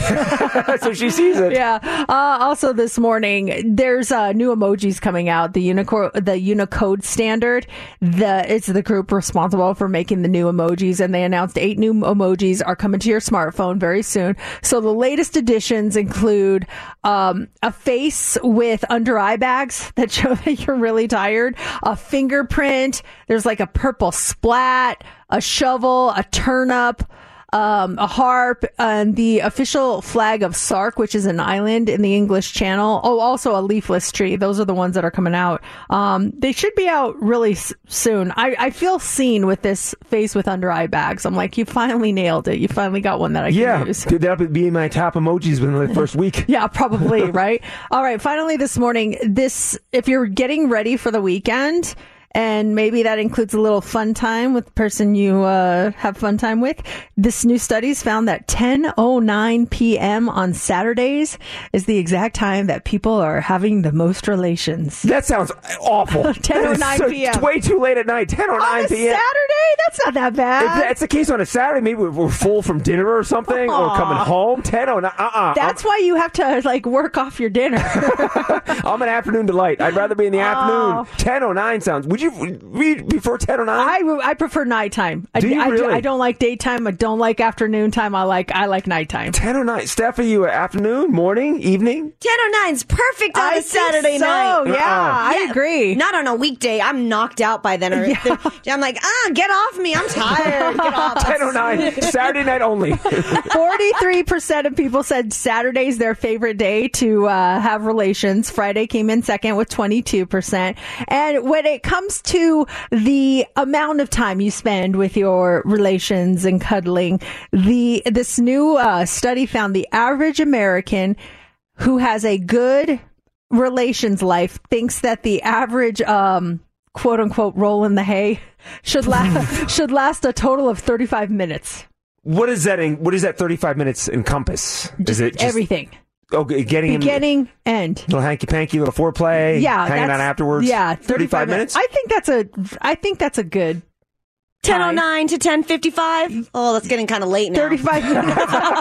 So she sees it. Yeah. Uh, also this morning, there's uh, new emojis coming out. The Unicode, the Unicode standard. The it's the group responsible for making the new emojis, and they announced eight new emojis are coming to your smartphone very soon. So the latest additions include um, a face with under eye bags that show that you're really tired, a fingerprint. There's like a purple splat, a shovel, a turnip. Um, a harp, and the official flag of Sark, which is an island in the English Channel. Oh, also a leafless tree. Those are the ones that are coming out. Um, they should be out really s- soon. I, I feel seen with this face with under eye bags. I'm like, you finally nailed it. You finally got one that I can Yeah, use. that'll be my top emojis within the first week. Yeah, probably, right? All right, finally this morning, this, if you're getting ready for the weekend, and maybe that includes a little fun time with the person you uh, have fun time with. This new studies found that ten oh nine p.m. on Saturdays is the exact time that people are having the most relations. That sounds awful. ten oh nine p.m. It's way too late at night. ten oh nine On a p.m. Saturday? That's not that bad. If that's the case on a Saturday, maybe we're- we're full from dinner or something, or Aw. coming home. ten oh nine. Uh-uh. That's why you have to like work off your dinner. I'm an afternoon delight. I'd rather be in the afternoon. ten oh nine sounds. Would you read before ten oh nine? I, I prefer nighttime. Do I, you I, really? I don't like daytime. I don't like afternoon time. I like I like nighttime. ten oh nine. Steph, are you afternoon, morning, evening? ten oh nine's perfect on I a think Saturday so, night. yeah, I agree. Not on a weekday. I'm knocked out by then. Or I'm like, ah, get off me. I'm tired. Get off. ten oh nine. Saturday night only. forty-three percent of people said Saturday's their favorite day to uh, have relations. Friday came in second with twenty-two percent. And when it comes to the amount of time you spend with your relations and cuddling, the this new uh, study found the average American who has a good relations life thinks that the average um, quote unquote roll in the hay should last should last a total of thirty-five minutes. What is that? In, what does that thirty-five minutes encompass? Is it just, Everything. Okay, getting Beginning, end. little hanky panky, little foreplay. Yeah, hanging that's- out afterwards. Yeah, thirty-five minutes. I think that's a. I think that's a good. ten oh nine to ten fifty-five. Oh, that's getting kind of late now. thirty-five minutes.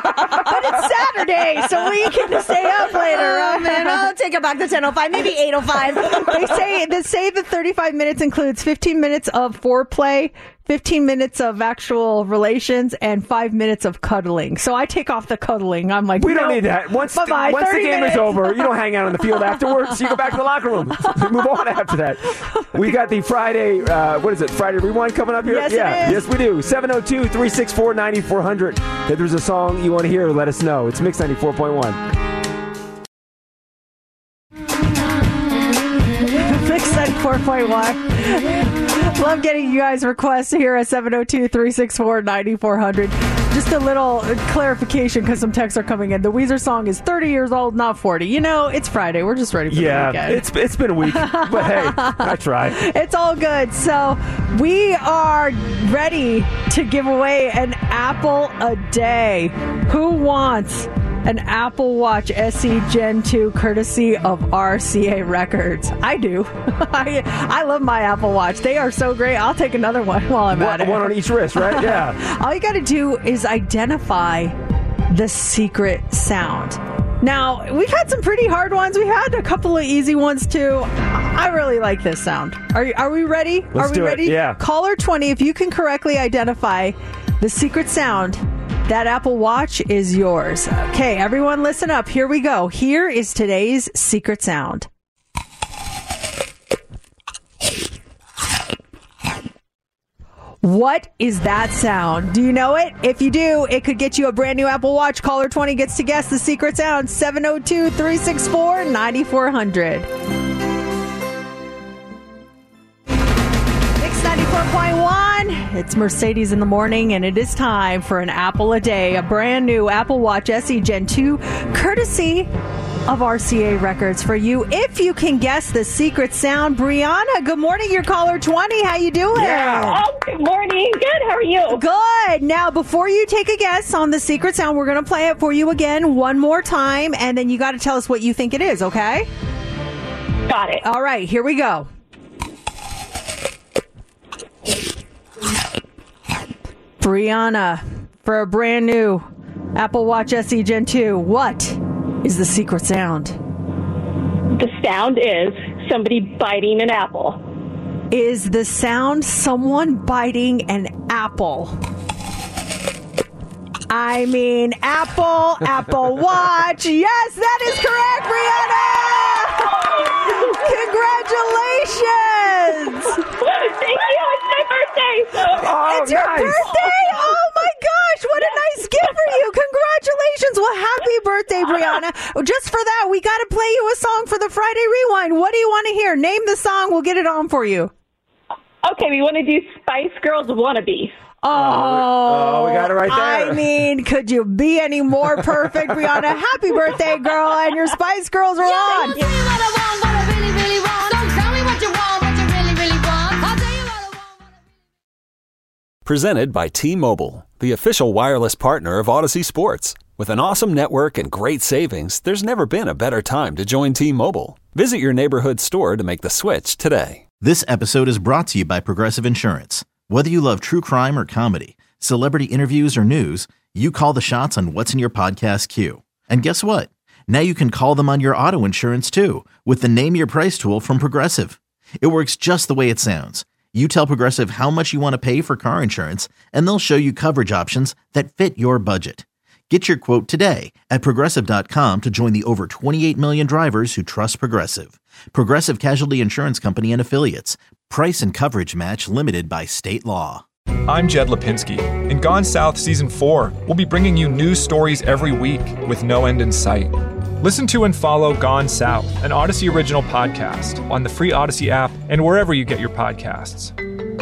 But it's Saturday, so we can stay up later. Oh, man, I'll take it back to ten oh five, maybe eight oh five. They say they say the thirty-five minutes includes fifteen minutes of foreplay, fifteen minutes of actual relations, and five minutes of cuddling. So I take off the cuddling. I'm like, We don't no. need that. Once, the, Bye-bye, once the thirty game minutes. is over, you don't hang out on the field afterwards. You go back to the locker room. Move on after that. We got the Friday, uh, what is it, Friday Rewind coming up here? Yes, it yeah. is. Yes, we do. seven oh two, three six four, nine four hundred. If there's a song you want to hear, let us know. It's Mix ninety-four point one. Mix ninety-four point one. Love getting you guys requests here at seven oh two, three six four, nine four hundred. Just a little clarification because some texts are coming in. The Weezer song is thirty years old, not forty. You know, it's Friday. We're just ready for the Yeah, weekend. it's it's been a week, but hey, I try. It's all good. So we are ready to give away an Apple a day. Who wants an Apple Watch S E Gen two courtesy of R C A Records? I do. I I love my Apple Watch. They are so great. I'll take another one while I'm at One, it. one on each wrist, right? Yeah. All you got to do is identify the secret sound. Now, we've had some pretty hard ones. We've had a couple of easy ones, too. I really like this sound. Are you, are we ready? Let's are we do it. ready? Yeah. Caller twenty, if you can correctly identify the secret sound, that Apple Watch is yours. Okay, everyone listen up. Here we go. Here is today's secret sound. What is that sound? Do you know it? If you do, it could get you a brand new Apple Watch. Caller twenty gets to guess the secret sound. seven oh two, three six four, nine four hundred. Mix ninety-four point one. It's Mercedes in the morning, and it is time for an Apple a day. A brand new Apple Watch S E Gen two, courtesy of R C A Records for you. If you can guess the secret sound, Brianna, good morning. You're caller twenty. How you doing? Yeah. Oh, good morning. Good. How are you? Good. Now, before you take a guess on the secret sound, we're going to play it for you again one more time, and then you got to tell us what you think it is, okay? Got it. All right, here we go. Brianna, for a brand new Apple Watch S E Gen two, what is the secret sound? The sound is somebody biting an apple. Is the sound someone biting an apple? I mean, Apple, Apple Watch. Yes, that is correct, Brianna! Congratulations! Thank you. It's my birthday. So. Oh, it's your nice. birthday? Oh, my gosh. What a nice gift for you. Congratulations. Well, happy birthday, Brianna. Just for that, we got to play you a song for the Friday Rewind. What do you want to hear? Name the song. We'll get it on for you. Okay, we want to do Spice Girls Wannabe. Oh, oh, we got it right there. I mean, could you be any more perfect, Brianna? Happy birthday, girl, and your Spice Girls are on. Presented by T-Mobile, the official wireless partner of Odyssey Sports. With an awesome network and great savings, there's never been a better time to join T-Mobile. Visit your neighborhood store to make the switch today. This episode is brought to you by Progressive Insurance. Whether you love true crime or comedy, celebrity interviews or news, you call the shots on what's in your podcast queue. And guess what? Now you can call them on your auto insurance too with the Name Your Price tool from Progressive. It works just the way it sounds. You tell Progressive how much you want to pay for car insurance, and they'll show you coverage options that fit your budget. Get your quote today at Progressive dot com to join the over twenty-eight million drivers who trust Progressive. Progressive Casualty Insurance Company and Affiliates. Price and coverage match limited by state law. I'm Jed Lipinski. In Gone South Season four, we'll be bringing you news stories every week with no end in sight. Listen to and follow Gone South, an Odyssey original podcast, on the free Odyssey app and wherever you get your podcasts.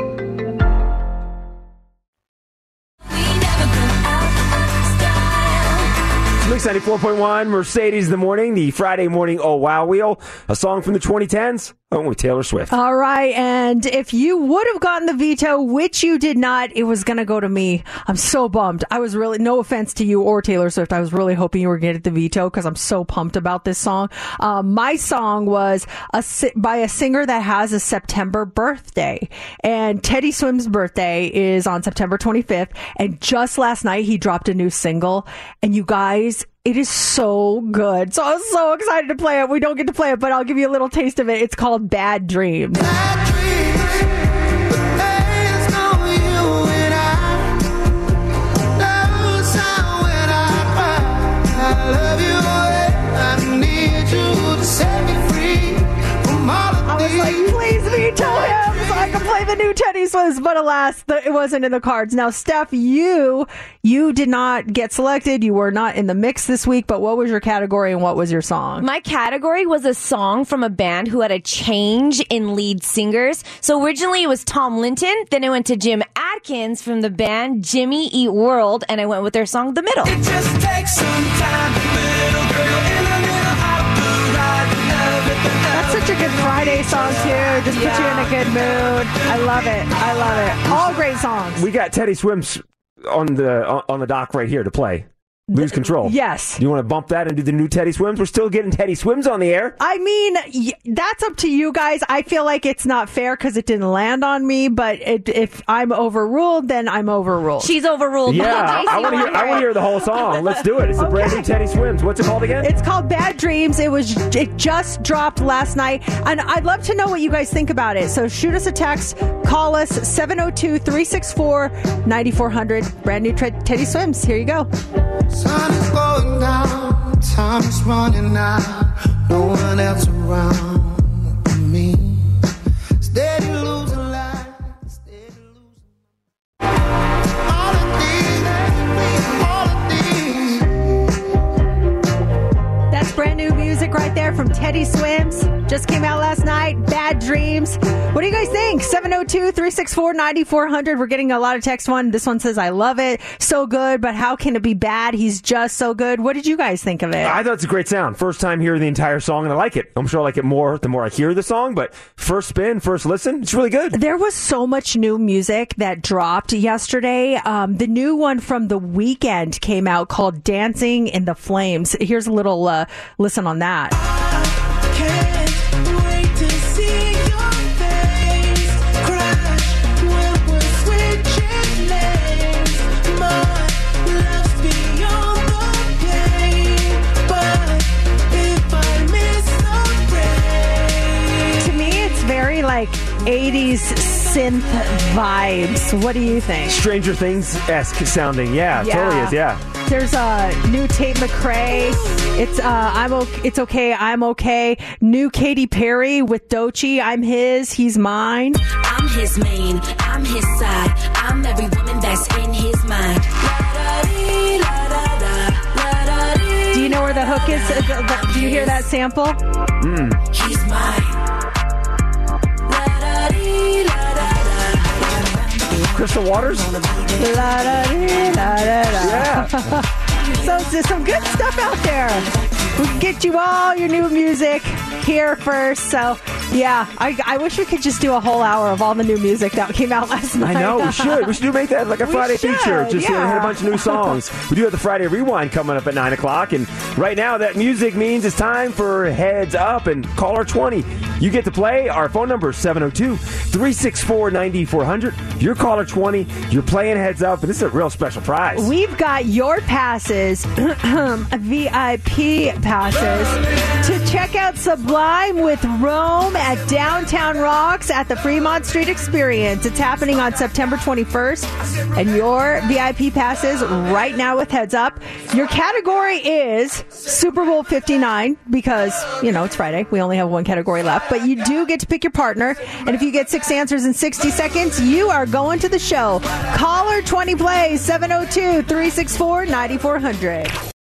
Mix ninety-four point one, Mercedes in the morning, the Friday morning Oh Wow Wheel, a song from the twenty tens, oh, with Taylor Swift. All right, and if you would have gotten the veto, which you did not, it was going to go to me. I'm so bummed. I was really, no offense to you or Taylor Swift, I was really hoping you were going to get the veto because I'm so pumped about this song. Um, my song was a, by a singer that has a September birthday, and Teddy Swims' birthday is on September twenty-fifth, and just last night he dropped a new single, and you guys, it is so good. So I was so excited to play it. We don't get to play it, but I'll give you a little taste of it. It's called Bad Dreams. Bad dreams, there's no you and I. No sound when I cry. I love you, I need you to set me free from all of I was these. like, please veto him so I can play the new Teddy Swims, but alas, the, it wasn't in the cards. Now, Steph, you you did not get selected. You were not in the mix this week, but what was your category and what was your song? My category was a song from a band who had a change in lead singers. So originally it was Tom Linton, then it went to Jim Adkins from the band Jimmy Eat World, and I went with their song The Middle. It just takes some time, little girl in the middle of the ride. That's such a good Friday song, too. Just put you in a good mood. I love it. I love it. All great songs. We got Teddy Swims on the on the dock right here to play. Lose Control. Yes. Do you want to bump that and do the new Teddy Swims? We're still getting Teddy Swims on the air. I mean, y- that's up to you guys. I feel like it's not fair because it didn't land on me, but it, if I'm overruled, then I'm overruled. She's overruled. Yeah, I want to hear, I want to hear the whole song. Let's do it. It's the Okay. brand new Teddy Swims. What's it called again? It's called Bad Dreams. It was it just dropped last night, and I'd love to know what you guys think about it. So shoot us a text, call us seven oh two, three six four, nine four hundred. Brand new Tre- Teddy Swims. Here you go. Sun is going down, time is running out, no one else around me. Steady losing life, steady losing. All of these, all of these. That's brand new music right there from Teddy Swims. Just came out last night. Bad Dreams. What do you guys think? seven oh two, three six four, nine four hundred. We're getting a lot of text one. This one says, I love it. So good, but how can it be bad? He's just so good. What did you guys think of it? I thought it's a great sound. First time hearing the entire song, and I like it. I'm sure I like it more the more I hear the song, but first spin, first listen, it's really good. There was so much new music that dropped yesterday. Um, the new one from The Weeknd came out called Dancing in the Flames. Here's a little uh, listen on that. Very like eighties synth vibes. What do you think? Stranger Things-esque sounding. Yeah, Yeah. totally is. Yeah. There's a new Tate McRae. It's uh, I'm okay. It's okay. I'm okay. New Katy Perry with Doechii. I'm his. He's mine. I'm his main, I'm his side. I'm every woman that's in his mind. Do you know where the hook is? Do you hear that sample? Mm. He's mine. Crystal Waters? Yeah. So there's some good stuff out there. We can get you all your new music here first. So, yeah, I, I wish we could just do a whole hour of all the new music that came out last night. I know, we should. We should do make that like a We Friday should, feature. Just yeah. uh, hit a bunch of new songs. We do have the Friday Rewind coming up at nine o'clock. And right now, that music means it's time for Heads Up and Caller twenty. You get to play. Our phone number is seven oh two, three six four, nine four hundred. You're Caller twenty. You're playing Heads Up. And this is a real special prize. We've got your passes, V I P passes, to check out Sublime with Rome at Downtown Rocks at the Fremont Street Experience. It's happening on September twenty-first. And your V I P passes right now with Heads Up. Your category is Super Bowl fifty-nine because, you know, it's Friday. We only have one category left. But you do get to pick your partner. And if you get six answers in sixty seconds, you are going to the show. Caller twenty plays seven oh two, three six four, nine four hundred.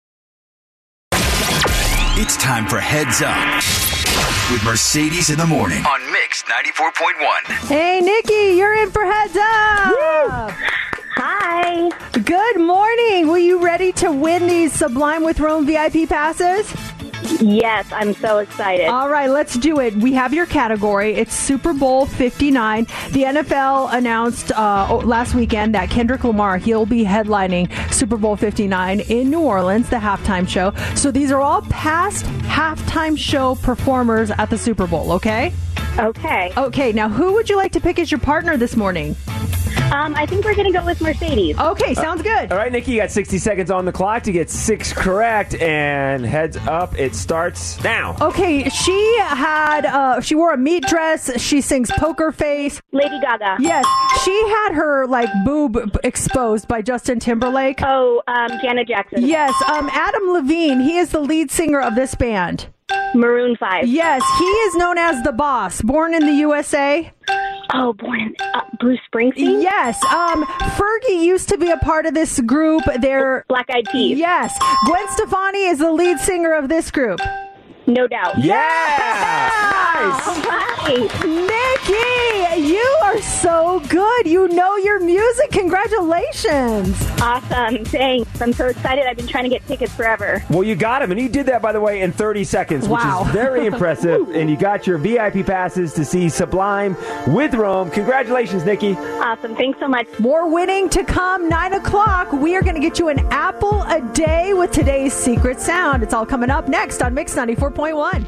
It's time for Heads Up with Mercedes in the morning on Mix ninety-four point one. Hey, Nikki, you're in for Heads Up. Hi. Good morning. Were you ready to win these Sublime with Rome V I P passes? Yes, I'm so excited. All right, let's do it. We have your category. It's Super Bowl fifty-nine. The N F L announced uh, last weekend that Kendrick Lamar, he'll be headlining Super Bowl fifty-nine in New Orleans, the halftime show. So these are all past halftime show performers at the Super Bowl, okay? Okay. Okay, now who would you like to pick as your partner this morning? Um, I think we're going to go with Mercedes. Okay, sounds good. All right, Nikki, you got sixty seconds on the clock to get six correct. And Heads Up, it starts now. Okay, she had, uh, she wore a meat dress. She sings Poker Face. Lady Gaga. Yes, she had her, like, boob exposed by Justin Timberlake. Oh, um, Janet Jackson. Yes, um, Adam Levine, he is the lead singer of this band. Maroon five. Yes, he is known as The Boss, born in the U S A. Oh, born in uh, Bruce Springsteen? Yes, um, Fergie used to be a part of this group. They're Black Eyed Peas. Yes, Gwen Stefani is the lead singer of this group. No doubt. Yeah! Nice! All right. Nikki, you are so good. You know your music. Congratulations. Awesome. Thanks. I'm so excited. I've been trying to get tickets forever. Well, you got him, and you did that, by the way, in thirty seconds, Wow. which is very impressive. And you got your V I P passes to see Sublime with Rome. Congratulations, Nikki. Awesome. Thanks so much. More winning to come. Nine o'clock. We are going to get you an apple a day with today's secret sound. It's all coming up next on Mix ninety-four point one.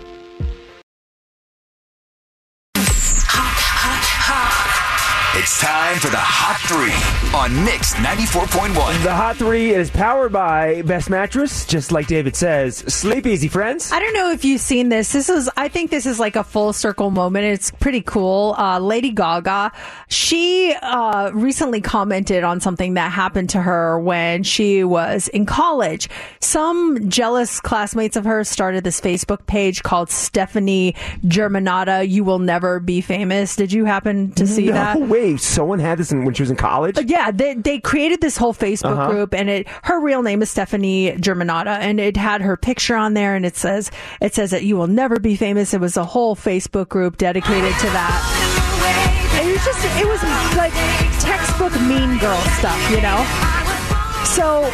It's time for the Hot Three on Mix ninety-four point one. The Hot Three is powered by Best Mattress, just like David says. Sleep easy, friends. I don't know if you've seen this. This is, I think this is like a full circle moment. It's pretty cool. Uh, Lady Gaga, she uh, recently commented on something that happened to her when she was in college. Some jealous classmates of hers started this Facebook page called Stephanie Germanata, You Will Never Be Famous. Did you happen to see no that? Way. Someone had this in, when she was in college? Uh, yeah, they, they created this whole Facebook Uh-huh. group, and it her real name is Stephanie Germanata, and it had her picture on there, and it says it says that you will never be famous. It was a whole Facebook group dedicated to that. And it was just it was like textbook Mean Girl stuff, you know. So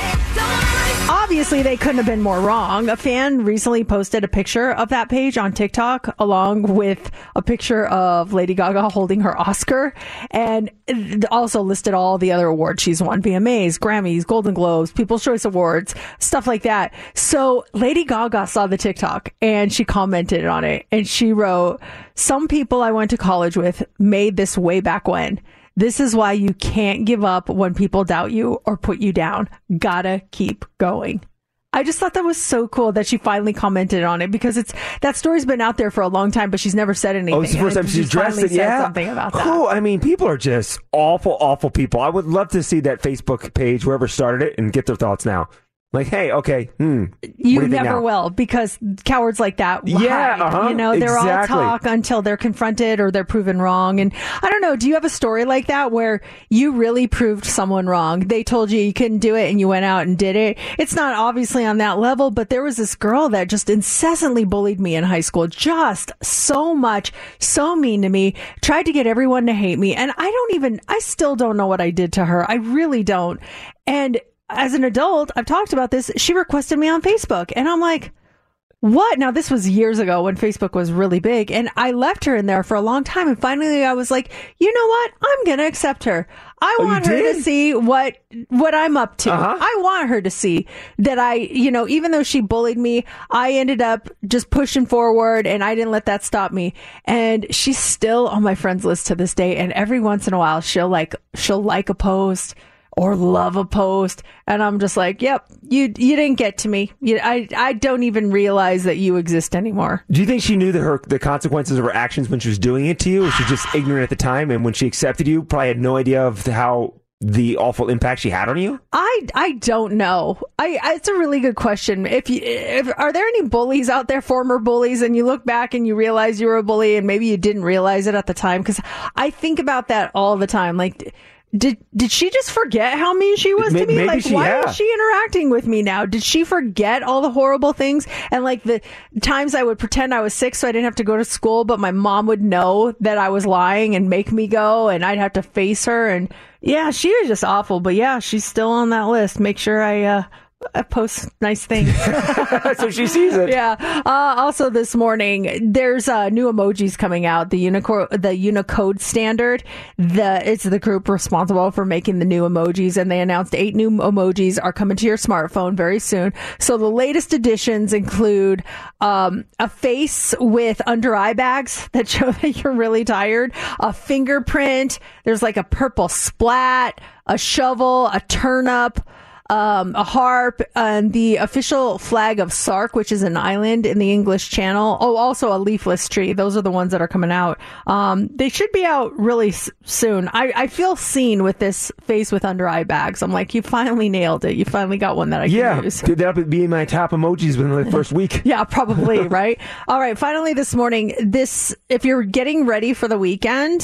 obviously they couldn't have been more wrong. A fan recently posted a picture of that page on TikTok along with a picture of Lady Gaga holding her Oscar, and it also listed all the other awards she's won: V M As, Grammys, Golden Globes, People's Choice Awards, stuff like that. So Lady Gaga saw the TikTok and she commented on it, and she wrote, "Some people I went to college with made this way back when. This is why you can't give up when people doubt you or put you down. Gotta keep going." I just thought that was so cool that she finally commented on it, because it's that story's been out there for a long time, but she's never said anything. Oh, it's the first time she's addressed finally it. said Yeah, something about that. Cool. I mean, people are just awful, awful people. I would love to see that Facebook page, whoever started it, and get their thoughts now. Like, hey, okay, hmm. You what do you think never now? will, because cowards like that Yeah, hide. uh-huh, You know, they're exactly. all talk until they're confronted or they're proven wrong. And I don't know, do you have a story like that where you really proved someone wrong? They told you you couldn't do it and you went out and did it. It's not obviously on that level, but there was this girl that just incessantly bullied me in high school. Just so much, so mean to me, tried to get everyone to hate me. And I don't even, I still don't know what I did to her. I really don't. And as an adult, I've talked about this. She requested me on Facebook, and I'm like, what? Now, this was years ago when Facebook was really big, and I left her in there for a long time. And finally, I was like, you know what? I'm going to accept her. I Oh, you want her did? to see what what I'm up to. Uh-huh. I want her to see that I, you know, even though she bullied me, I ended up just pushing forward, and I didn't let that stop me. And she's still on my friends list to this day. And every once in a while, she'll like she'll like a post or love a post, and I'm just like, yep, you you didn't get to me. You, I I don't even realize that you exist anymore. Do you think she knew the, her, the consequences of her actions when she was doing it to you? Or was she just ignorant at the time, and when she accepted you, probably had no idea of how the awful impact she had on you? I, I don't know. I, I it's a really good question. If you if are there any bullies out there, former bullies, and you look back and you realize you were a bully and maybe you didn't realize it at the time? Because I think about that all the time. Like, Did did she just forget how mean she was to me? Maybe Like, she- why yeah. is she interacting with me now? Did she forget all the horrible things? And like the times I would pretend I was sick so I didn't have to go to school, but my mom would know that I was lying and make me go, and I'd have to face her. And yeah, she was just awful. But yeah, she's still on that list. Make sure I uh, I post nice things. So she sees it. Yeah. Uh, also this morning, there's uh, new emojis coming out. The Unicode, the Unicode standard. The it's the group responsible for making the new emojis, and they announced eight new emojis are coming to your smartphone very soon. So the latest additions include um, a face with under eye bags that show that you're really tired, a fingerprint. There's like a purple splat, a shovel, a turnip. Um, a harp, and the official flag of Sark, which is an island in the English Channel. Oh, also a leafless tree. Those are the ones that are coming out. Um, they should be out really s- soon. I, I feel seen with this face with under eye bags. I'm like, you finally nailed it. You finally got one that I can Yeah, use. that'll be my top emojis within the first week. Yeah, probably, right? All right, finally this morning, this if you're getting ready for the weekend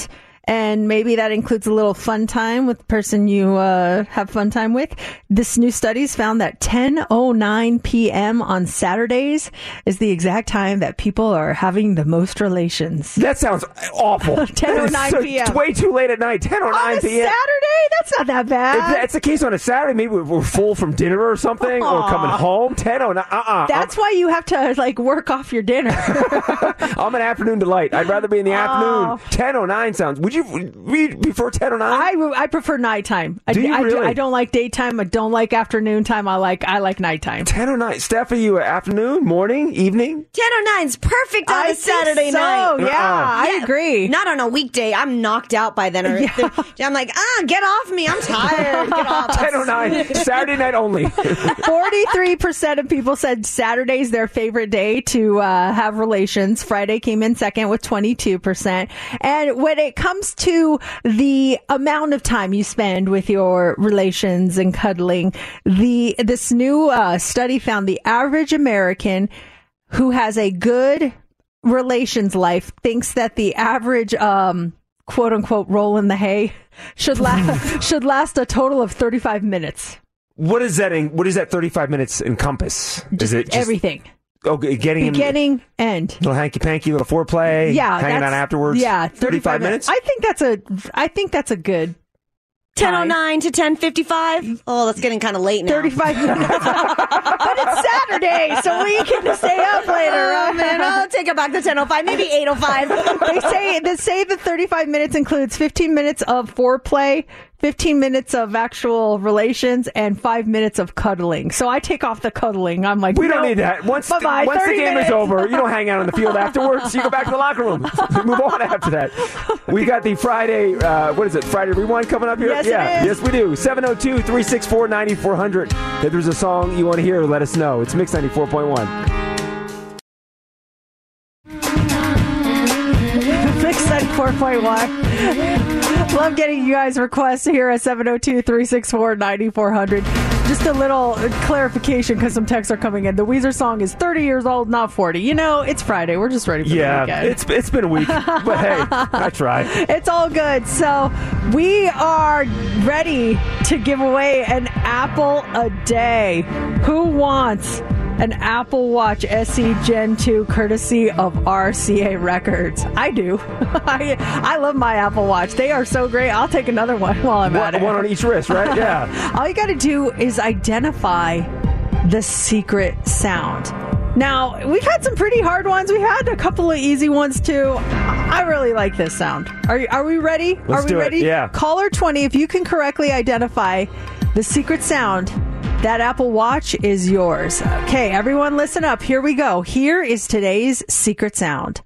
and maybe that includes a little fun time with the person you uh, have fun time with. This new studies found that ten oh nine p.m. on Saturdays is the exact time that people are having the most relations. That sounds awful. ten oh nine p.m. It's way too late at night. ten oh nine p.m. Saturday? That's not that bad. If that's the case on a Saturday, maybe we're full from dinner or something, Aww. or coming home. ten oh nine. Uh-uh. That's I'm, why you have to like work off your dinner. I'm an afternoon delight. I'd rather be in the oh. afternoon. ten oh nine sounds. Would you, would you prefer ten oh nine? I, I prefer nighttime. Do I, you I, really? I don't like daytime. I don't like afternoon time. I like I like nighttime. ten oh nine. Steph, are you afternoon, morning, evening? ten oh nine's perfect on I a Saturday so. night. Yeah, uh-uh. I yeah, agree. Not on a weekday. I'm knocked out by then. Or yeah. I'm like, ah, get off me. I'm tired. Get off. ten oh nine. Saturday night only. forty-three percent of people said Saturday's their favorite day to uh, have relations. Friday came in second with twenty-two percent. And when it comes to the amount of time you spend with your relations and cuddling, the this new uh, study found the average American who has a good relations life thinks that the average um, quote unquote roll in the hay should last should last a total of thirty-five minutes. What is that? In, what does that thirty-five minutes encompass? Just is it just, everything? Okay, getting beginning, him, end. Little hanky panky, little foreplay. Yeah, hanging out afterwards. Yeah, thirty-five minutes. I think that's a. I think that's a good. ten oh nine to ten fifty-five. Oh, that's getting kind of late now. thirty-five minutes. But it's Saturday, so we can stay up later. Oh, man. I'll take it back to ten oh five, maybe eight oh five. They say, they say the thirty-five minutes includes fifteen minutes of foreplay, fifteen minutes of actual relations, and five minutes of cuddling. So I take off the cuddling. I'm like, we no, don't need that. Once, bye-bye, once the game minutes. is over, you don't hang out on the field afterwards. You go back to the locker room. Move on after that. We got the Friday, uh, what is it, Friday Rewind coming up here? Yes, yeah. it is. Yes, we do. seven oh two, three six four, nine four hundred. If there's a song you want to hear, let us know. It's Mix ninety-four point one. Mix ninety-four point one. Love getting you guys requests here at seven oh two, three six four, nine four hundred. Just a little clarification because some texts are coming in. The Weezer song is thirty years old, not forty. You know, it's Friday. We're just ready for yeah, the weekend. it's it's been a week, but hey, I tried. It's all good. So we are ready to give away an Apple a day. Who wants an Apple Watch S E Gen two courtesy of R C A Records? I do. I I love my Apple Watch. They are so great. I'll take another one while I'm one, at it. One on each wrist, right? Yeah. All you got to do is identify the secret sound. Now, we've had some pretty hard ones. We've had a couple of easy ones, too. I really like this sound. Are, are we ready? Let's are we do ready? It. Yeah. Caller twenty, if you can correctly identify the secret sound, that Apple Watch is yours. Okay, everyone listen up. Here we go. Here is today's secret sound.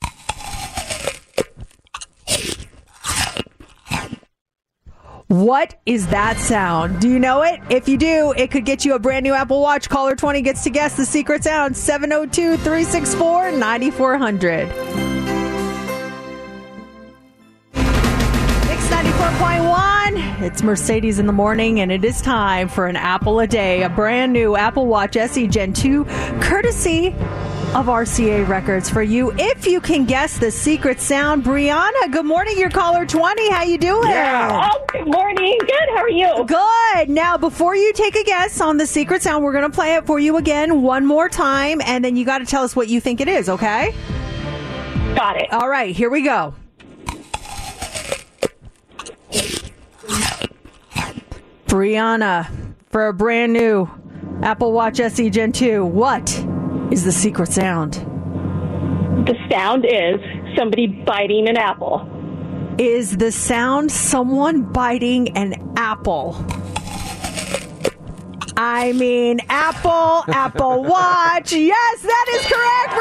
What is that sound? Do you know it? If you do, it could get you a brand new Apple Watch. Caller twenty gets to guess the secret sound. seven oh two, three six four, nine four hundred. Mix ninety-four point one. It's Mercedes in the morning, and it is time for an Apple a day. A brand new Apple Watch S E Gen two, courtesy of R C A Records for you. If you can guess the secret sound, Brianna, good morning. You're caller twenty. How you doing? Yeah. Oh, good morning. Good. How are you? Good. Now, before you take a guess on the secret sound, we're going to play it for you again one more time, and then you got to tell us what you think it is, okay? Got it. All right, here we go. Brianna, for a brand new Apple Watch S E Gen two, what is the secret sound? The sound is somebody biting an apple. Is the sound someone biting an apple? I mean, Apple, Apple Watch. Yes, that is correct,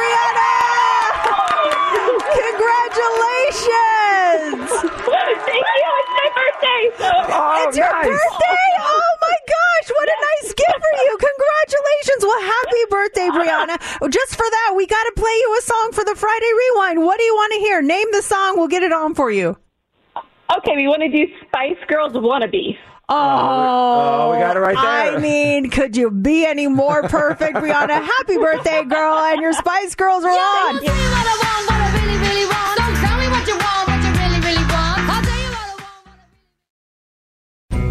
Brianna! Congratulations! Thank you. It's my birthday. So. Oh, it's your nice. birthday? Oh, my gosh. What a nice gift for you. Congratulations. Well, happy birthday, Brianna. Just for that, we got to play you a song for the Friday Rewind. What do you want to hear? Name the song. We'll get it on for you. Okay, we want to do Spice Girls Wannabe. Oh, oh, we got it right there. I mean, could you be any more perfect, Brianna? Happy birthday, girl, and your Spice Girls are on. Don't tell me what I want, what I really, really want. Don't tell me what you want, what you really, really want. I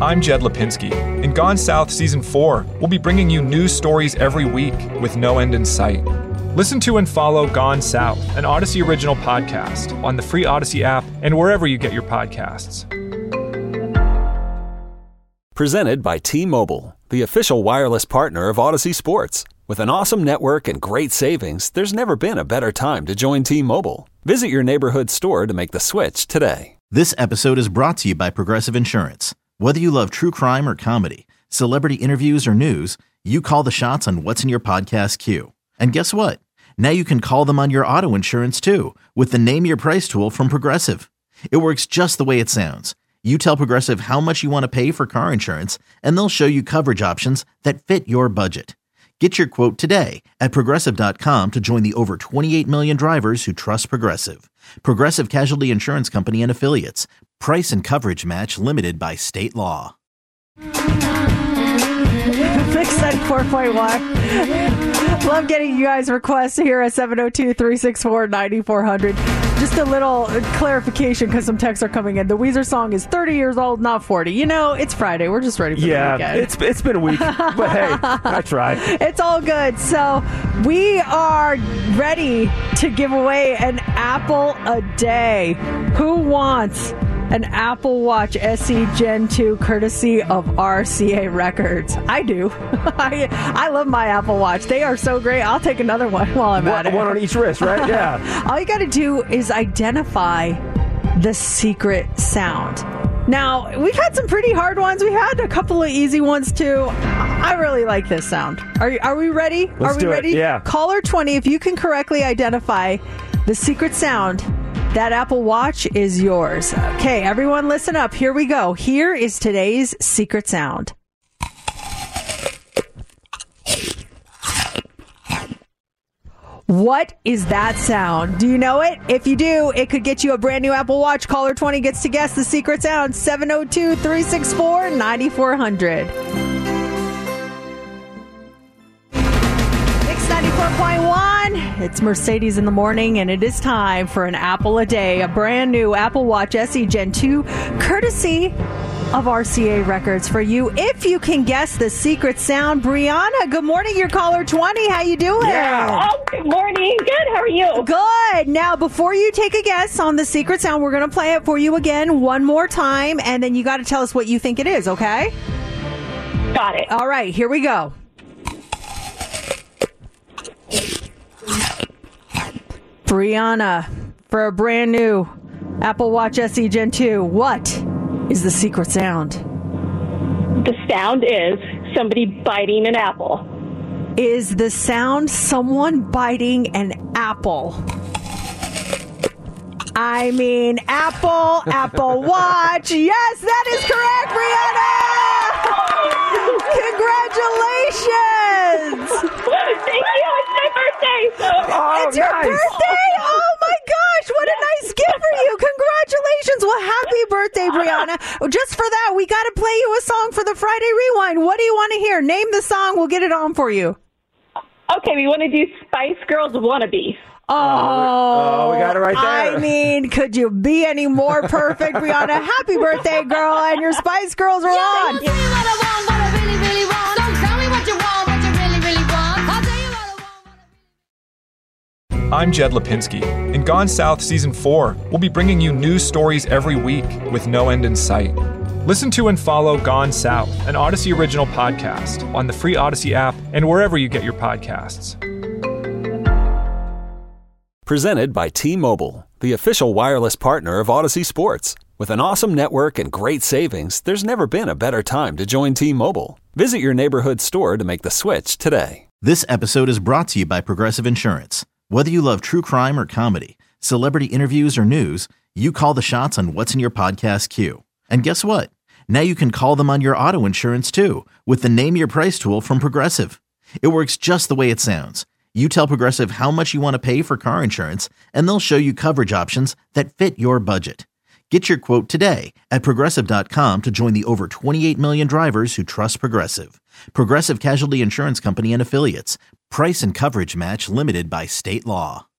I'm Jed Lipinski. In Gone South Season four, we'll be bringing you news stories every week with no end in sight. Listen to and follow Gone South, an Odyssey original podcast, on the free Odyssey app and wherever you get your podcasts. Presented by T-Mobile, the official wireless partner of Odyssey Sports. With an awesome network and great savings, there's never been a better time to join T-Mobile. Visit your neighborhood store to make the switch today. This episode is brought to you by Progressive Insurance. Whether you love true crime or comedy, celebrity interviews or news, you call the shots on what's in your podcast queue. And guess what? Now you can call them on your auto insurance too with the Name Your Price tool from Progressive. It works just the way it sounds. You tell Progressive how much you want to pay for car insurance, and they'll show you coverage options that fit your budget. Get your quote today at Progressive dot com to join the over twenty-eight million drivers who trust Progressive. Progressive Casualty Insurance Company and Affiliates. Price and coverage match limited by state law. Mix ninety-four point one. Love getting you guys requests here at seven oh two, three six four, nine four hundred. Just a little clarification because some texts are coming in. The Weezer song is thirty years old, not forty. You know, it's Friday. We're just ready for yeah, the weekend. it's it's been a week, but hey, I tried. It's all good. So we are ready to give away an Apple a day. Who wants an Apple Watch S E Gen two courtesy of R C A Records? I do. I I love my Apple Watch. They are so great. I'll take another one while I'm one, at it. One on each wrist, right? Yeah. All you got to do is identify the secret sound. Now, we've had some pretty hard ones. We've had a couple of easy ones too. I really like this sound. Are are we ready? Let's are we do ready? It. Yeah. Caller twenty, if you can correctly identify the secret sound, that Apple Watch is yours. Okay, everyone listen up. Here we go. Here is today's secret sound. What is that sound? Do you know it? If you do, it could get you a brand new Apple Watch. Caller twenty gets to guess the secret sound. seven oh two, three six four, nine four hundred. Mix ninety-four point one. It's Mercedes in the morning, and it is time for an Apple a day. A brand new Apple Watch S E Gen two, courtesy of R C A Records for you. If you can guess the secret sound, Brianna, good morning. You're caller twenty. How you doing? Yeah. Oh, good morning. Good. How are you? Good. Now, before you take a guess on the secret sound, we're going to play it for you again one more time, and then you got to tell us what you think it is, okay? Got it. All right, here we go. Brianna, for a brand new Apple Watch S E Gen two, what is the secret sound? The sound is somebody biting an apple. Is the sound someone biting an apple? I mean, Apple, Apple Watch. Yes, that is correct, Brianna! Congratulations! Thank you. It's my birthday. So. Oh, it's your nice. birthday? Oh, my gosh. What a nice gift for you. Congratulations. Well, happy birthday, Brianna. Just for that, we got to play you a song for the Friday Rewind. What do you want to hear? Name the song. We'll get it on for you. Okay, we want to do Spice Girls Wannabe. Oh, oh, we got it right there. I mean, could you be any more perfect, Brianna? Happy birthday, girl, and your Spice Girls are on. Tell me what I want, what I really, really want. Don't tell me what you want, what you really, really want. I'll tell you what I want. I'm Jed Lipinski. In Gone South Season four, we'll be bringing you news stories every week with no end in sight. Listen to and follow Gone South, an Odyssey original podcast, on the free Odyssey app and wherever you get your podcasts. Presented by T-Mobile, the official wireless partner of Odyssey Sports. With an awesome network and great savings, there's never been a better time to join T-Mobile. Visit your neighborhood store to make the switch today. This episode is brought to you by Progressive Insurance. Whether you love true crime or comedy, celebrity interviews or news, you call the shots on what's in your podcast queue. And guess what? Now you can call them on your auto insurance too with the Name Your Price tool from Progressive. It works just the way it sounds. You tell Progressive how much you want to pay for car insurance, and they'll show you coverage options that fit your budget. Get your quote today at Progressive dot com to join the over twenty-eight million drivers who trust Progressive. Progressive Casualty Insurance Company and Affiliates. Price and coverage match limited by state law.